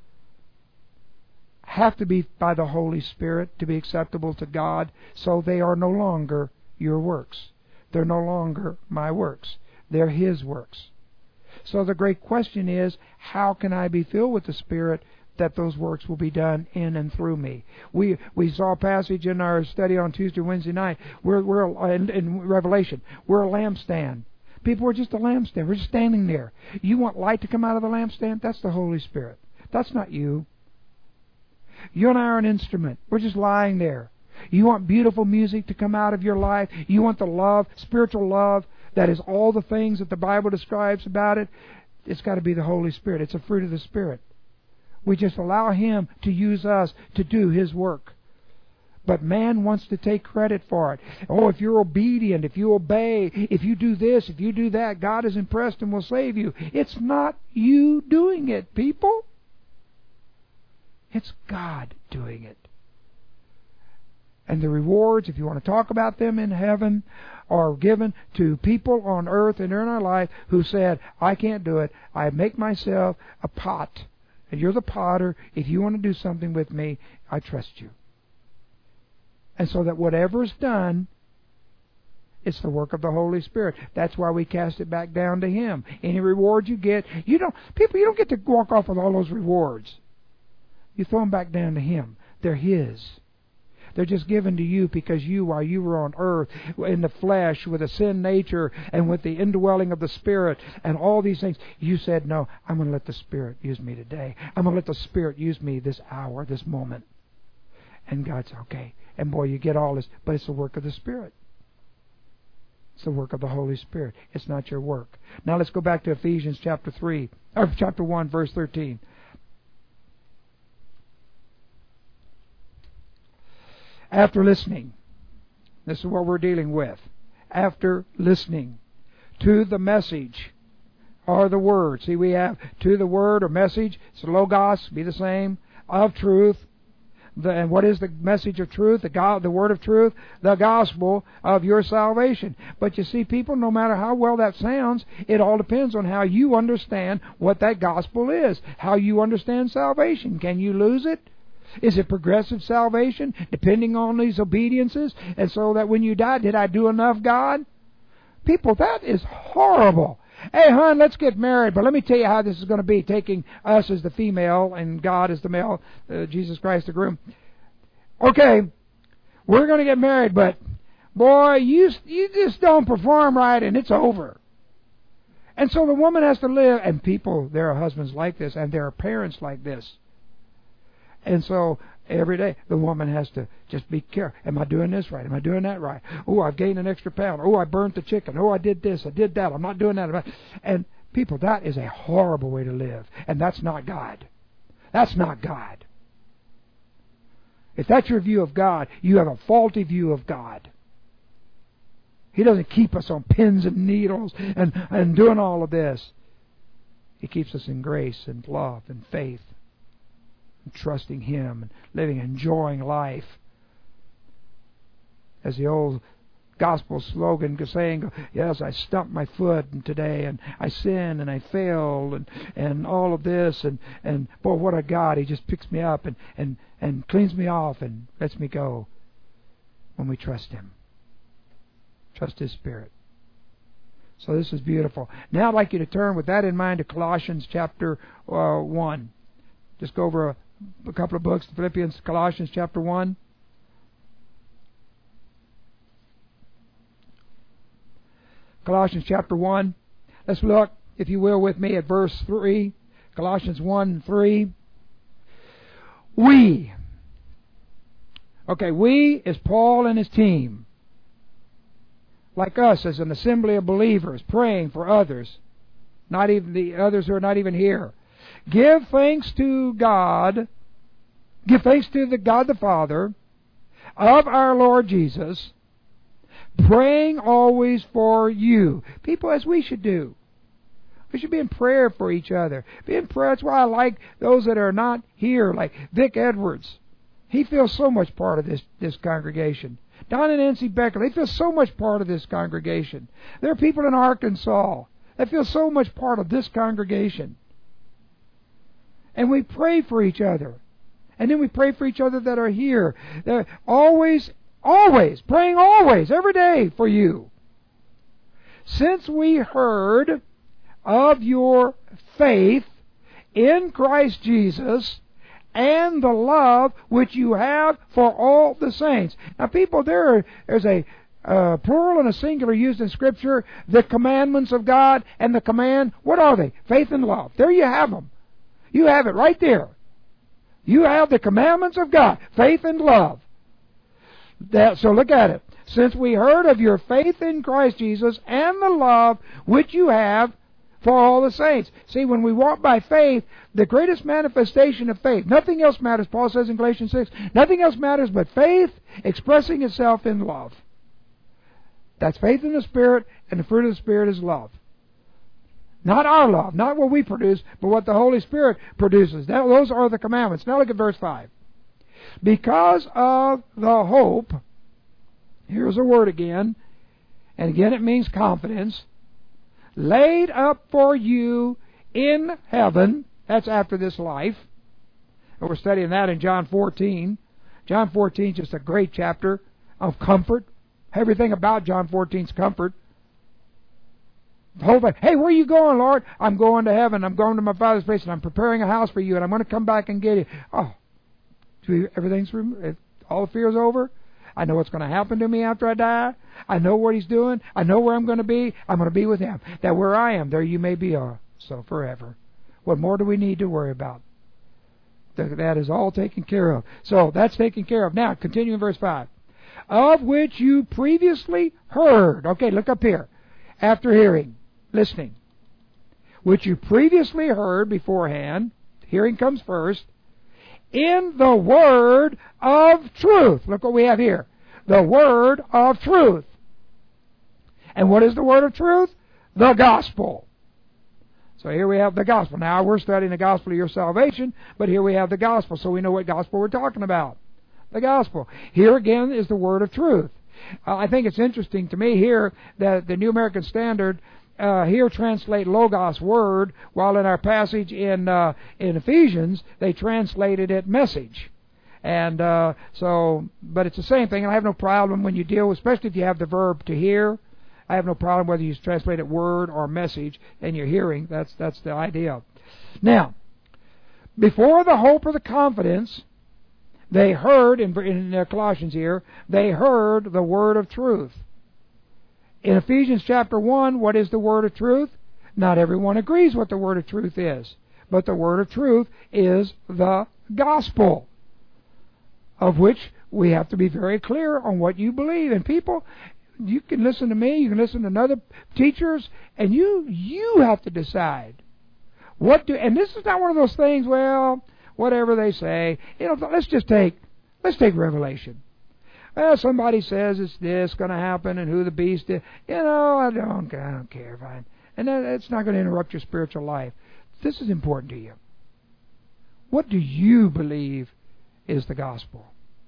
Speaker 1: have to be by the Holy Spirit to be acceptable to God, so they are no longer your works. They're no longer my works. They're His works. So the great question is, how can I be filled with the Spirit that those works will be done in and through me? We we saw a passage in our study on Tuesday, Wednesday night. We're we're in, in Revelation. We're a lampstand. People are just a lampstand. We're just standing there. You want light to come out of the lampstand? That's the Holy Spirit. That's not you. You and I are an instrument. We're just lying there. You want beautiful music to come out of your life. You want the love, spiritual love, that is all the things that the Bible describes about it. It's got to be the Holy Spirit. It's a fruit of the Spirit. We just allow Him to use us to do His work. But man wants to take credit for it. Oh, if you're obedient, if you obey, if you do this, if you do that, God is impressed and will save you. It's not you doing it, people. It's God doing it. And the rewards, if you want to talk about them in heaven, are given to people on earth and in our life who said, I can't do it. I make myself a pot. And you're the potter. If you want to do something with me, I trust you. And so that whatever's done, it's the work of the Holy Spirit. That's why we cast it back down to Him. Any reward you get, you don't, people, you don't get to walk off with all those rewards. You throw them back down to Him. They're His. They're just given to you because you, while you were on earth, in the flesh, with a sin nature, and with the indwelling of the Spirit, and all these things, you said, no, I'm going to let the Spirit use me today. I'm going to let the Spirit use me this hour, this moment. And God said, okay. And boy, you get all this, but it's the work of the Spirit. It's the work of the Holy Spirit. It's not your work. Now let's go back to Ephesians chapter three, or chapter one, verse thirteen. After listening, this is what we're dealing with. After listening to the message or the word. See, we have to the word or message. It's logos, be the same, of truth. The, and what is the message of truth? The God, the word of truth, the gospel of your salvation. But you see, people, no matter how well that sounds, it all depends on how you understand what that gospel is. How you understand salvation. Can you lose it? Is it progressive salvation, depending on these obediences? And so that when you die, did I do enough, God? People, that is horrible. Hey, hon, let's get married. But let me tell you how this is going to be, taking us as the female and God as the male, uh, Jesus Christ the groom. Okay, we're going to get married, but boy, you, you just don't perform right and it's over. And so the woman has to live, and people, there are husbands like this, and there are parents like this. And so every day the woman has to just be careful. Am I doing this right? Am I doing that right? Oh, I've gained an extra pound. Oh, I burnt the chicken. Oh, I did this. I did that. I'm not doing that. And people, that is a horrible way to live. And that's not God. That's not God. If that's your view of God, you have a faulty view of God. He doesn't keep us on pins and needles and, and doing all of this. He keeps us in grace and love and faith. Trusting Him and living, enjoying life. As the old gospel slogan goes saying, yes, I stumped my foot today, and I sinned, and I failed, and, and all of this, and, and boy, what a God. He just picks me up and, and, and cleans me off and lets me go when we trust Him. Trust His Spirit. So this is beautiful. Now I'd like you to turn with that in mind to Colossians chapter uh, one. Just go over a A couple of books, Philippians, Colossians chapter one. Colossians chapter one. Let's look, if you will, with me at verse three. Colossians one, three. We. Okay, we is Paul and his team. Like us as an assembly of believers praying for others. Not even the others who are not even here. Give thanks to God, give thanks to the God the Father of our Lord Jesus, praying always for you. People, as we should do. We should be in prayer for each other. Be in prayer. That's why I like those that are not here, like Vic Edwards. He feels so much part of this, this congregation. Don and Nancy Becker, they feel so much part of this congregation. There are people in Arkansas that feel so much part of this congregation. And we pray for each other. And then we pray for each other that are here. They're always, always, praying always, every day for you. Since we heard of your faith in Christ Jesus and the love which you have for all the saints. Now people, there are, there's a uh, plural and a singular used in Scripture. The commandments of God and the command, what are they? Faith and love. There you have them. You have it right there. You have the commandments of God, faith and love. That, so look at it. Since we heard of your faith in Christ Jesus and the love which you have for all the saints. See, when we walk by faith, the greatest manifestation of faith, nothing else matters, Paul says in Galatians six, nothing else matters but faith expressing itself in love. That's faith in the Spirit, and the fruit of the Spirit is love. Not our love, not what we produce, but what the Holy Spirit produces. Now, those are the commandments. Now look at verse five. Because of the hope, here's a word again, and again it means confidence, laid up for you in heaven. That's after this life. And we're studying that in John fourteen. John fourteen is just a great chapter of comfort. Everything about John fourteen is comfort. The whole thing. Hey, where are you going, Lord? I'm going to heaven. I'm going to my Father's place, and I'm preparing a house for you, and I'm going to come back and get you. Oh, everything's all the fear's over. I know what's going to happen to me after I die. I know what He's doing. I know where I'm going to be. I'm going to be with Him. That where I am, there you may be also forever. What more do we need to worry about? That is all taken care of. So that's taken care of. Now, continue in verse five. Of which you previously heard. Okay, look up here. After hearing, listening. Which you previously heard beforehand. Hearing comes first. In the word of truth. Look what we have here. The word of truth. And what is the word of truth? The gospel. So here we have the gospel. Now we're studying the gospel of your salvation, but here we have the gospel, so we know what gospel we're talking about. The gospel. Here again is the word of truth. Uh, I think it's interesting to me here that the New American Standard uh, here translate logos, word, while in our passage in uh, in Ephesians they translated it message. And uh, so, but it's the same thing, and I have no problem when you deal, especially if you have the verb to hear. I have no problem whether you translate it word or message and you're hearing. That's that's the idea. Now, before the hope or the confidence, they heard, in, in Colossians here, they heard the word of truth. In Ephesians chapter one, what is the word of truth? Not everyone agrees what the word of truth is. But the word of truth is the gospel, of which we have to be very clear on what you believe. And people, you can listen to me, you can listen to other teachers, and you you have to decide what do. And this is not one of those things. Well, whatever they say, you know. Let's just take let's take Revelation. Well, somebody says it's this going to happen, and who the beast is. You know, I don't I don't care if I. And that, it's not going to interrupt your spiritual life. This is important to you. What do you believe is the gospel?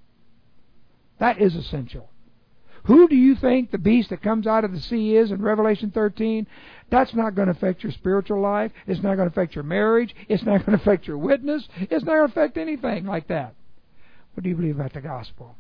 Speaker 1: That is essential. Who do you think the beast that comes out of the sea is in Revelation thirteen? That's not going to affect your spiritual life. It's not going to affect your marriage. It's not going to affect your witness. It's not going to affect anything like that. What do you believe about the gospel?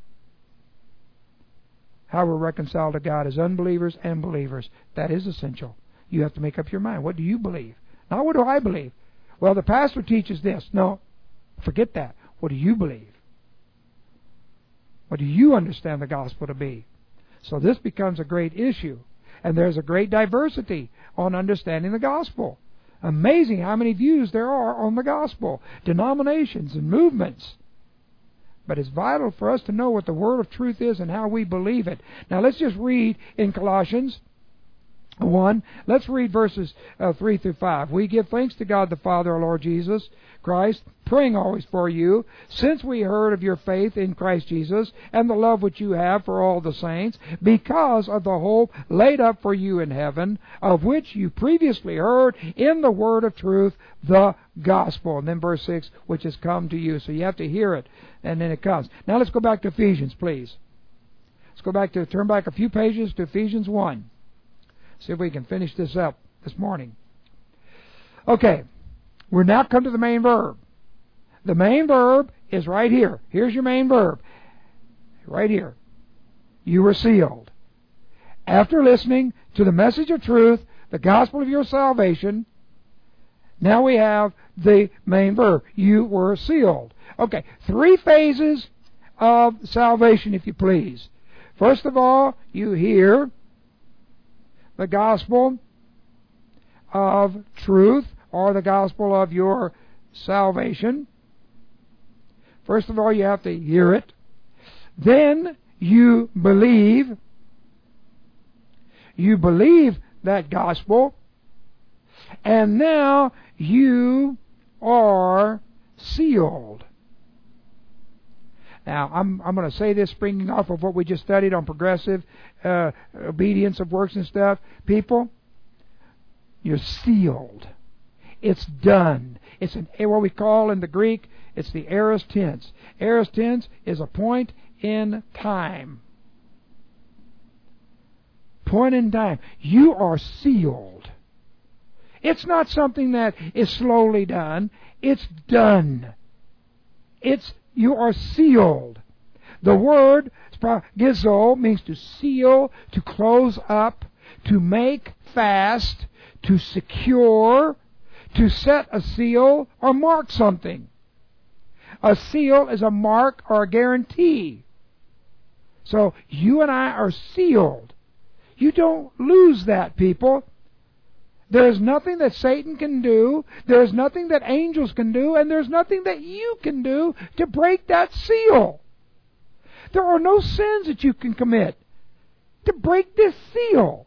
Speaker 1: How we're reconciled to God as unbelievers and believers. That is essential. You have to make up your mind. What do you believe? Not what do I believe? Well, the pastor teaches this. No, forget that. What do you believe? What do you understand the gospel to be? So this becomes a great issue. And there's a great diversity on understanding the gospel. Amazing how many views there are on the gospel. Denominations and movements. But it's vital for us to know what the word of truth is and how we believe it. Now let's just read in Colossians one. Let's read verses uh, three through five. We give thanks to God the Father, our Lord Jesus Christ, praying always for you, since we heard of your faith in Christ Jesus and the love which you have for all the saints, because of the hope laid up for you in heaven, of which you previously heard in the word of truth, the gospel. And then verse six, which has come to you. So you have to hear it, and then it comes. Now let's go back to Ephesians, please. Let's go back to, turn back a few pages to Ephesians one. See if we can finish this up this morning. Okay, we're now come to the main verb. The main verb is right here. Here's your main verb. Right here. You were sealed. After listening to the message of truth, the gospel of your salvation, now we have the main verb. You were sealed. Okay, three phases of salvation, if you please. First of all, you hear the gospel of truth, or the gospel of your salvation. First of all, you have to hear it. Then you believe. You believe that gospel. And now you are sealed. Now, I'm I'm going to say this springing off of what we just studied on progressive uh, obedience of works and stuff. People, you're sealed It's done. It's an, what we call in the Greek, it's the aorist tense. Aorist tense is a point in time. Point in time. You are sealed. It's not something that is slowly done. It's done. It's, you are sealed. The word gizo means to seal, to close up, to make fast, to secure, to set a seal or mark something. A seal is a mark or a guarantee. So you and I are sealed. You don't lose that, people. There is nothing that Satan can do, there is nothing that angels can do, and there's nothing that you can do to break that seal. There are no sins that you can commit to break this seal.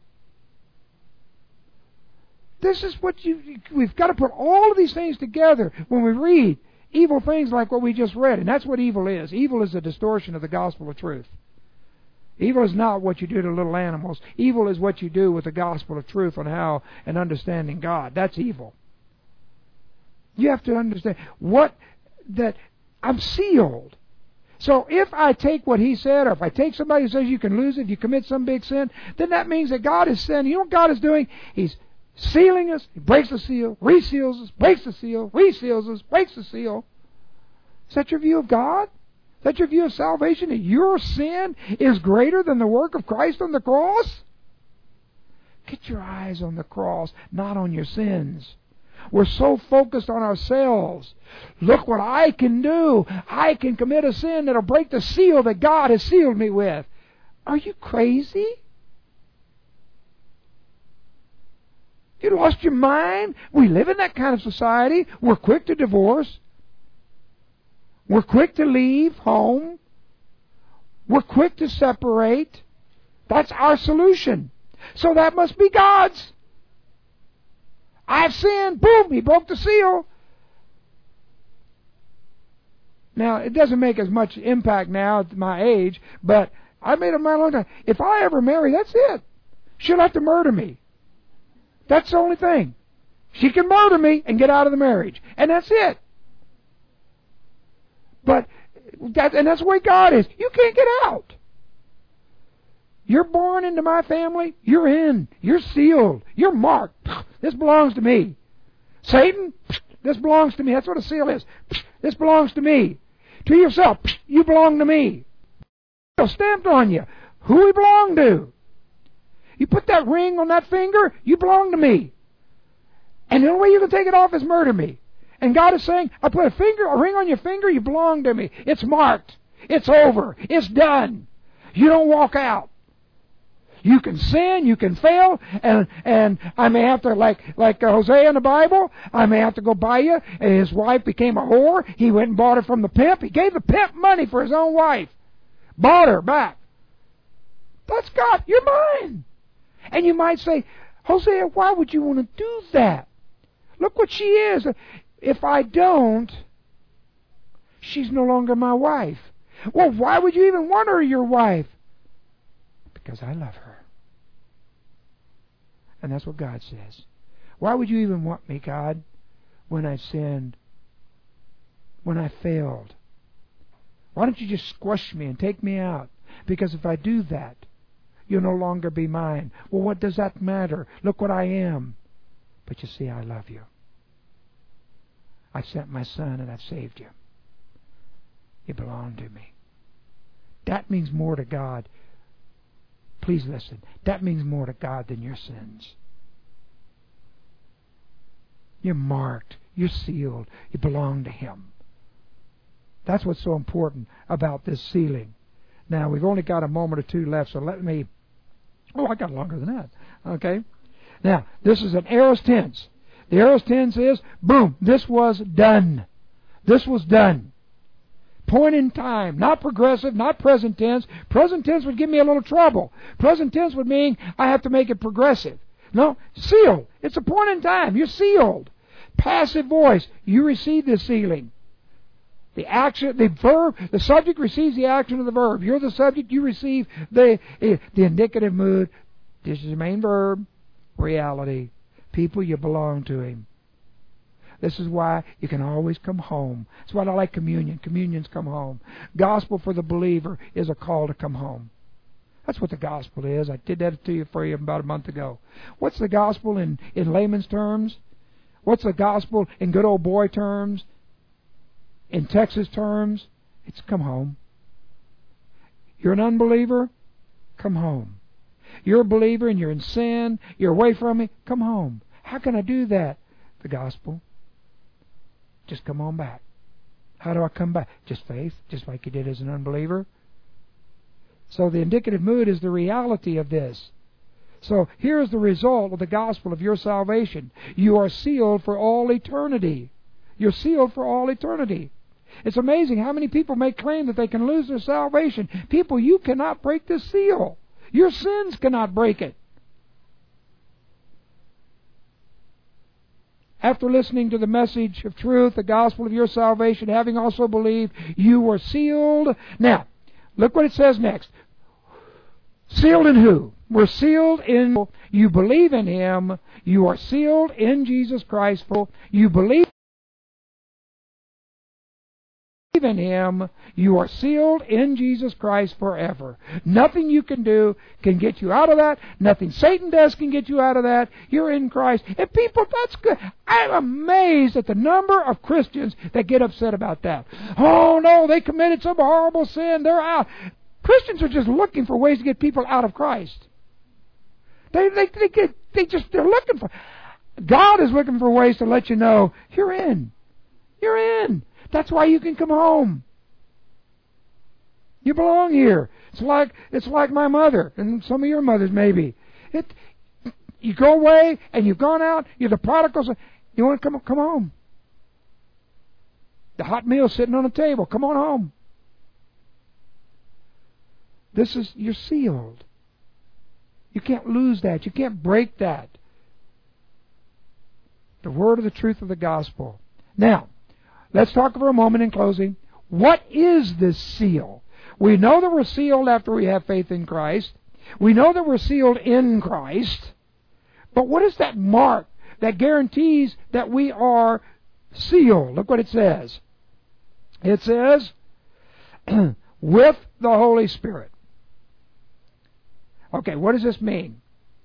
Speaker 1: This is what you, we've got to put all of these things together when we read evil things like what we just read. And that's what evil is. Evil is a distortion of the gospel of truth. Evil is not what you do to little animals. Evil is what you do with the gospel of truth on how and understanding God. That's evil. You have to understand what that I'm sealed. So if I take what he said, or if I take somebody who says you can lose it if you commit some big sin, then that means that God is sin. You know what God is doing? He's sealing us. He breaks the seal, reseals us, breaks the seal, reseals us, breaks the seal. Is that your view of God? Is that your view of salvation? That your sin is greater than the work of Christ on the cross? Get your eyes on the cross, not on your sins. We're so focused on ourselves. Look what I can do. I can commit a sin that'll break the seal that God has sealed me with. Are you crazy? You lost your mind? We live in that kind of society. We're quick to divorce. We're quick to leave home. We're quick to separate. That's our solution. So that must be God's. I've sinned. Boom, he broke the seal. Now, it doesn't make as much impact now at my age, but I made up my mind a long time. If I ever marry, that's it. She'll have to murder me. That's the only thing. She can murder me and get out of the marriage. And that's it. But, that, and that's the way God is. You can't get out. You're born into my family, you're in. You're sealed. You're marked. This belongs to me. Satan, this belongs to me. That's what a seal is. This belongs to me. To yourself, you belong to me. Stamped on you. Who we belong to. You put that ring on that finger, you belong to me. And the only way you can take it off is murder me. And God is saying, I put a finger, a ring on your finger, you belong to me. It's marked. It's over. It's done. You don't walk out. You can sin, you can fail, and and I may have to, like like Hosea in the Bible, I may have to go buy you, and his wife became a whore. He went and bought her from the pimp. He gave the pimp money for his own wife. Bought her back. That's God. You're mine. And you might say, Hosea, why would you want to do that? Look what she is. If I don't, she's no longer my wife. Well, why would you even want her your wife? Because I love her. And that's what God says. Why would you even want me, God, when I sinned? When I failed? Why don't you just squash me and take me out? Because if I do that, you'll no longer be mine. Well, what does that matter? Look what I am. But you see, I love you. I sent my son and I've saved you. You belong to me. That means more to God. Please listen. That means more to God than your sins. You're marked. You're sealed. You belong to Him. That's what's so important about this sealing. Now, we've only got a moment or two left, so let me... Oh, I got longer than that. Okay? Now, this is an aorist tense. The aorist tense is, boom, this was done. This was done. Point in time, not progressive, not present tense. Present tense would give me a little trouble. Present tense would mean I have to make it progressive. No, sealed. It's a point in time. You're sealed. Passive voice. You receive this sealing. The action, the verb, the subject receives the action of the verb. You're the subject. You receive the the indicative mood. This is the main verb. Reality. People, you belong to Him. This is why you can always come home. That's why I like communion. Communion's come home. Gospel for the believer is a call to come home. That's what the gospel is. I did that to you for you about a month ago. What's the gospel in, in layman's terms? What's the gospel in good old boy terms? In Texas terms? It's come home. You're an unbeliever? Come home. You're a believer and you're in sin, you're away from me, come home. How can I do that? The gospel. Just come on back. How do I come back? Just faith, just like you did as an unbeliever. So the indicative mood is the reality of this. So here is the result of the gospel of your salvation. You are sealed for all eternity. You're sealed for all eternity. It's amazing how many people may claim that they can lose their salvation. People, you cannot break this seal. Your sins cannot break it. After listening to the message of truth, the gospel of your salvation, having also believed, you were sealed. Now, look what it says next. Sealed in who? We're sealed in, you believe in Him. You are sealed in Jesus Christ. For you believe in Him, you are sealed in Jesus Christ forever. Nothing you can do can get you out of that. Nothing Satan does can get you out of that. You're in Christ. And people, that's good. I'm amazed at the number of Christians that get upset about that. Oh no, they committed some horrible sin. They're out. Christians are just looking for ways to get people out of Christ. They, they, they, get, they just, they're looking for, God is looking for ways to let you know, you're in. You're in. That's why you can come home. You belong here. It's like it's like my mother and some of your mothers maybe. It you go away and you've gone out. You're the prodigals. You want to come come home. The hot meal's sitting on the table. Come on home. This is you're sealed. You can't lose that. You can't break that. The word of the truth of the gospel. Now, let's talk for a moment in closing. What is this seal? We know that we're sealed after we have faith in Christ. We know that we're sealed in Christ. But what is that mark that guarantees that we are sealed? Look what it says. It says, with the Holy Spirit. Okay, what does this mean?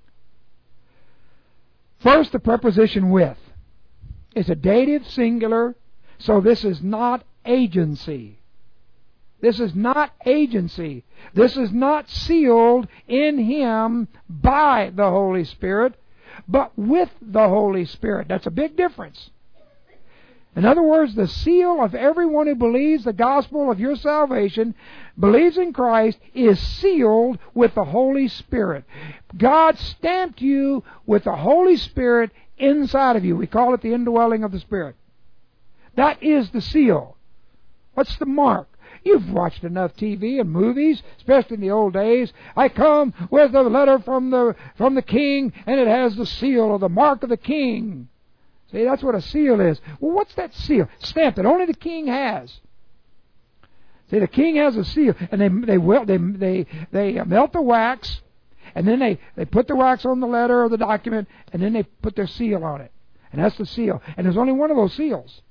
Speaker 1: First, the preposition with. It's a dative singular. So this is not agency. This is not agency. This is not sealed in Him by the Holy Spirit, but with the Holy Spirit. That's a big difference. In other words, the seal of everyone who believes the gospel of your salvation, believes in Christ, is sealed with the Holy Spirit. God stamped you with the Holy Spirit inside of you. We call it the indwelling of the Spirit. That is the seal. What's the mark? You've watched enough T V and movies, especially in the old days. I come with a letter from the from the king, and it has the seal or the mark of the king. See, that's what a seal is. Well, what's that seal? Stamp that only the king has. See, the king has a seal, and they they will they they they melt the wax, and then they they put the wax on the letter or the document, and then they put their seal on it, and that's the seal. And there's only one of those seals.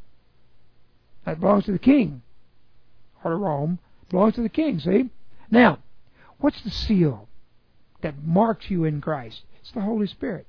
Speaker 1: That belongs to the king. Or to Rome. It belongs to the king, see? Now, what's the seal that marks you in Christ? It's the Holy Spirit.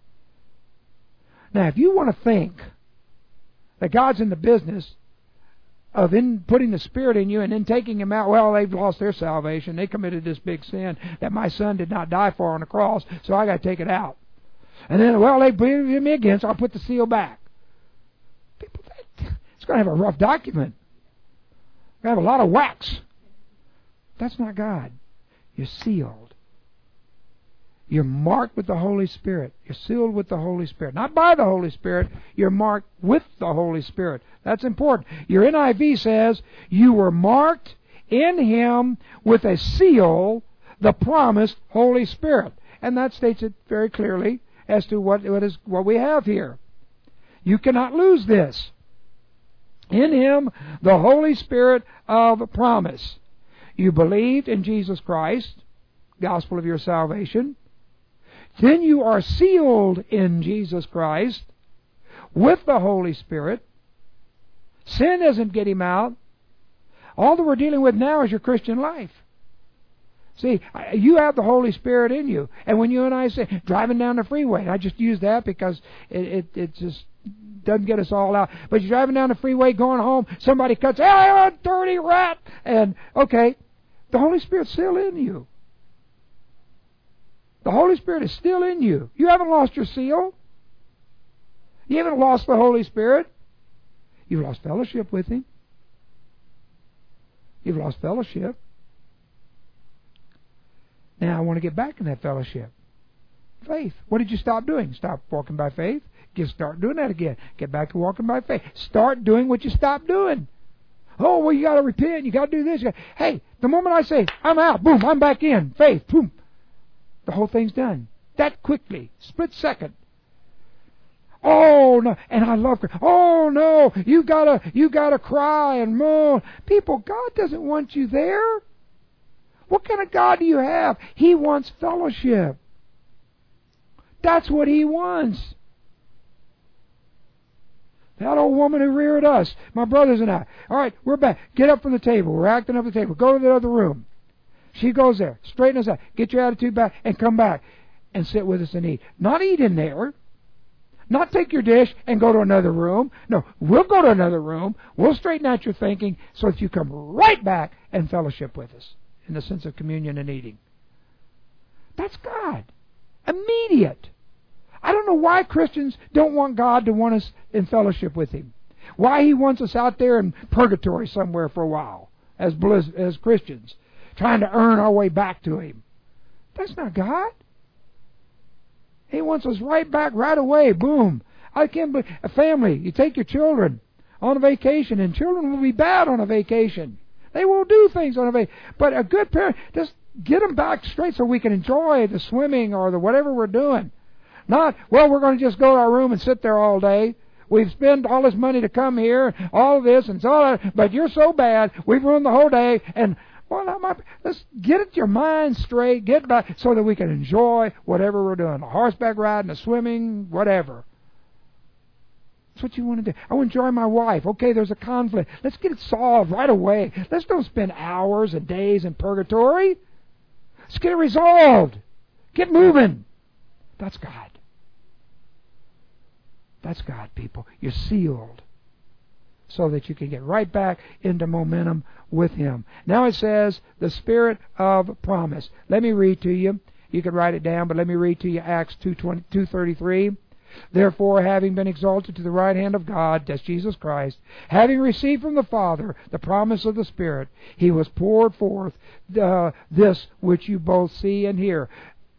Speaker 1: Now, if you want to think that God's in the business of in putting the Spirit in you and then taking Him out, well, they've lost their salvation. They committed this big sin that my son did not die for on the cross, so I got to take it out. And then, well, they believed in me again, so I'll put the seal back. People, it's going to have a rough document. It's going to have a lot of wax. That's not God. You're sealed. You're marked with the Holy Spirit. You're sealed with the Holy Spirit. Not by the Holy Spirit. You're marked with the Holy Spirit. That's important. Your N I V says, you were marked in Him with a seal, the promised Holy Spirit. And that states it very clearly as to what, what is what we have here. You cannot lose this. In Him, the Holy Spirit of promise. You believed in Jesus Christ, gospel of your salvation. Then you are sealed in Jesus Christ with the Holy Spirit. Sin doesn't get him out. All that we're dealing with now is your Christian life. See, you have the Holy Spirit in you. And when you and I say, driving down the freeway, and I just use that because it, it, it just doesn't get us all out. But you're driving down the freeway, going home, somebody cuts, hey, a dirty rat! And, okay, the Holy Spirit's still in you. The Holy Spirit is still in you. You haven't lost your seal. You haven't lost the Holy Spirit. You've lost fellowship with Him. You've lost fellowship. Now I want to get back in that fellowship. Faith. What did you stop doing? Stop walking by faith. Just start doing that again. Get back to walking by faith. Start doing what you stopped doing. Oh, well, you got to repent. You got to do this. You gotta, hey, the moment I say, I'm out, boom, I'm back in. Faith, boom. The whole thing's done. That quickly. Split second. Oh, no. And I love crying. Oh, no. You got to you gotta cry and moan. People, God doesn't want you there. What kind of God do you have? He wants fellowship. That's what He wants. That old woman who reared us, my brothers and I. All right, we're back. Get up from the table. We're acting up the table. Go to the other room. She goes there. Straighten us out. Get your attitude back and come back and sit with us and eat. Not eat in there. Not take your dish and go to another room. No, we'll go to another room. We'll straighten out your thinking so that you come right back and fellowship with us in the sense of communion and eating. That's God. Immediate. I don't know why Christians don't want God to want us in fellowship with Him. Why He wants us out there in purgatory somewhere for a while as as Christians, trying to earn our way back to Him. That's not God. He wants us right back right away. Boom. I can't believe a family. You take your children on a vacation, and children will be bad on a vacation. They will do things on a vacation. But a good parent, just get them back straight so we can enjoy the swimming or the whatever we're doing. Not, well, we're going to just go to our room and sit there all day. We've spent all this money to come here, all of this, and so on, but you're so bad, we've ruined the whole day, and, well, that might be, let's get it your mind straight, get back, so that we can enjoy whatever we're doing, a horseback riding, a swimming, whatever. That's what you want to do. I want to enjoy my wife. Okay, there's a conflict. Let's get it solved right away. Let's don't spend hours and days in purgatory. Let's get it resolved. Get moving. That's God. That's God, people. You're sealed so that you can get right back into momentum with Him. Now it says the Spirit of promise. Let me read to you. You can write it down, but let me read to you Acts two thirty-three. Therefore, having been exalted to the right hand of God, that's Jesus Christ, having received from the Father the promise of the Spirit, He was poured forth uh, this which you both see and hear.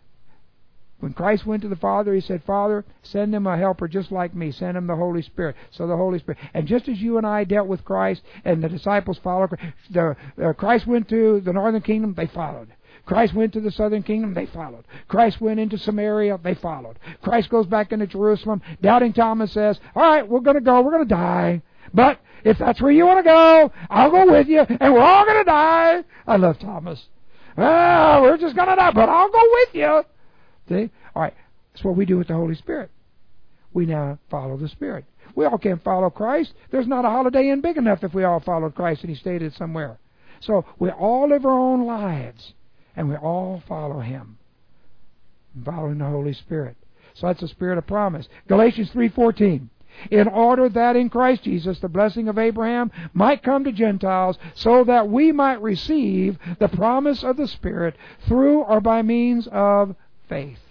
Speaker 1: When Christ went to the Father, He said, Father, send them a helper just like me. Send them the Holy Spirit. So the Holy Spirit. And just as you and I dealt with Christ and the disciples followed, the, uh, Christ went to the northern kingdom, they followed. Christ went to the southern kingdom, they followed. Christ went into Samaria, they followed. Christ goes back into Jerusalem. Doubting Thomas says, all right, we're going to go, we're going to die. But if that's where you want to go, I'll go with you, and we're all going to die. I love Thomas. Well, we're just going to die, but I'll go with you. See? All right. That's what we do with the Holy Spirit. We now follow the Spirit. We all can't follow Christ. There's not a Holiday Inn big enough if we all followed Christ and He stayed it somewhere. So we all live our own lives, and we all follow Him, following the Holy Spirit. So that's the Spirit of promise. Galatians three fourteen. In order that in Christ Jesus the blessing of Abraham might come to Gentiles, so that we might receive the promise of the Spirit through or by means of faith.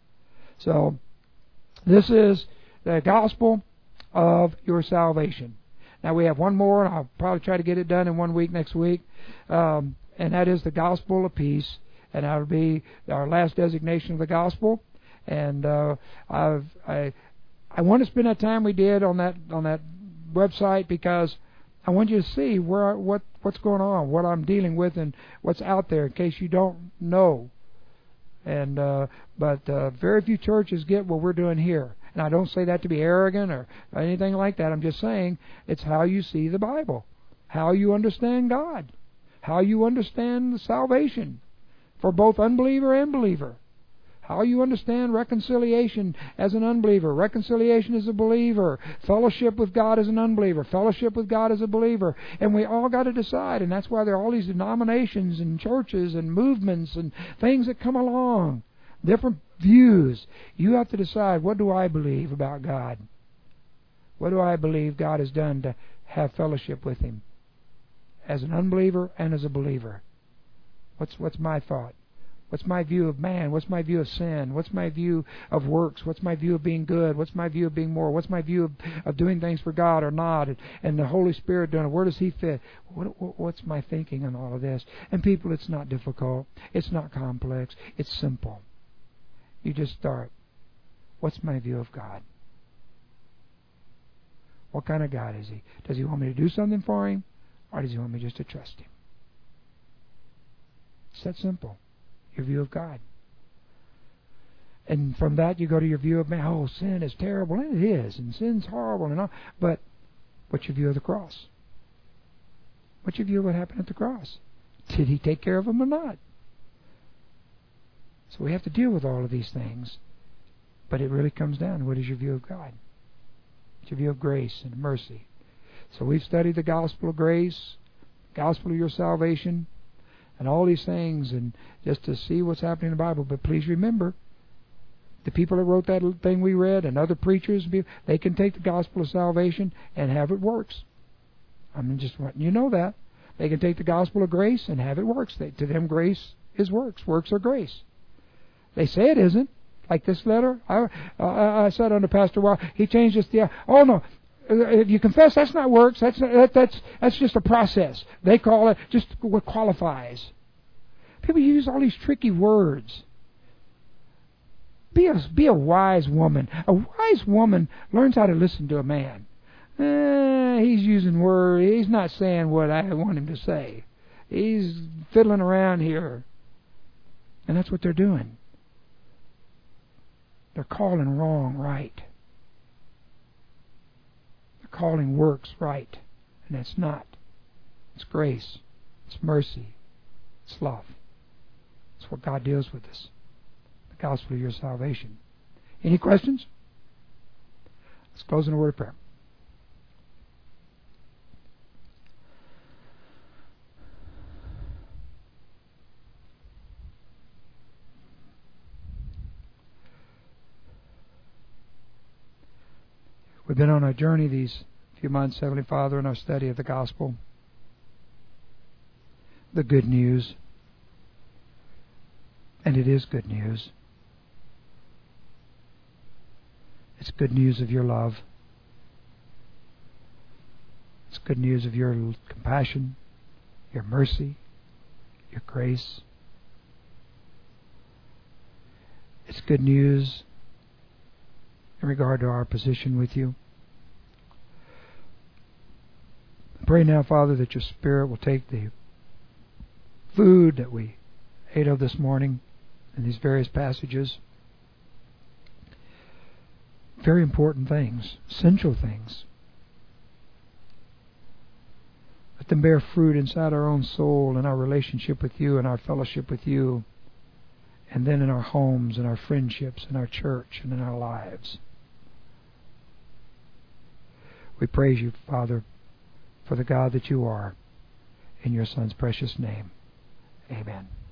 Speaker 1: So, this is the gospel of your salvation. Now we have one more, and I'll probably try to get it done in one week next week, um, and that is the gospel of peace, and that will be our last designation of the gospel. And uh, I've, I I want to spend that time we did on that on that website because I want you to see where what what's going on, what I'm dealing with, and what's out there in case you don't know. And uh, but uh, very few churches get what we're doing here. And I don't say that to be arrogant or anything like that. I'm just saying it's how you see the Bible, how you understand God, how you understand the salvation for both unbeliever and believer, How you understand reconciliation as an unbeliever, reconciliation as a believer, fellowship with God as an unbeliever, fellowship with God as a believer. And we all got to decide, and that's why there are all these denominations and churches and movements and things that come along, different views. You have to decide, what do I believe about God? What do I believe God has done to have fellowship with Him as an unbeliever and as a believer? What's what's my thought? What's my view of man? What's my view of sin? What's my view of works? What's my view of being good? What's my view of being moral? What's my view of, of doing things for God or not? And, and the Holy Spirit doing it. Where does He fit? What, what, what's my thinking on all of this? And people, it's not difficult. It's not complex. It's simple. You just start. What's my view of God? What kind of God is He? Does He want me to do something for Him? Or does He want me just to trust Him? It's that simple. Your view of God. And from that you go to your view of man. Oh, sin is terrible, and it is, and sin's horrible and all. But what's your view of the cross? What's your view of what happened at the cross? Did He take care of them or not? So we have to deal with all of these things. But it really comes down to, what is your view of God? What's your view of grace and mercy? So we've studied the gospel of grace, gospel of your salvation, and all these things, and just to see what's happening in the Bible. But please remember, the people that wrote that thing we read, and other preachers, they can take the gospel of salvation and have it works. I'm just letting you know that. They can take the gospel of grace and have it works. They, to them, grace is works. Works are grace. They say it isn't. Like this letter, I, I, I said under Pastor Wild, he changed this. The, oh no, if you confess, that's not works. That's that, that's that's just a process. They call it just what qualifies. People use all these tricky words. Be a be a wise woman. A wise woman learns how to listen to a man. Eh, he's using words. He's not saying what I want him to say. He's fiddling around here, and that's what they're doing. They're calling wrong right. They're calling works right, and that's not. It's grace. It's mercy. It's love. It's what God deals with us. The gospel of your salvation. Any questions? Let's close in a word of prayer. We've been on our journey these few months, Heavenly Father, in our study of the gospel. The good news. And it is good news. It's good news of your love. It's good news of your compassion, your mercy, your grace. It's good news in regard to our position with you. I pray now, Father, that your Spirit will take the food that we ate of this morning in these various passages, very important things, essential things. Let them bear fruit inside our own soul and our relationship with you and our fellowship with you, and then in our homes and our friendships and our church and in our lives. We praise you, Father, for the God that you are. In your Son's precious name. Amen.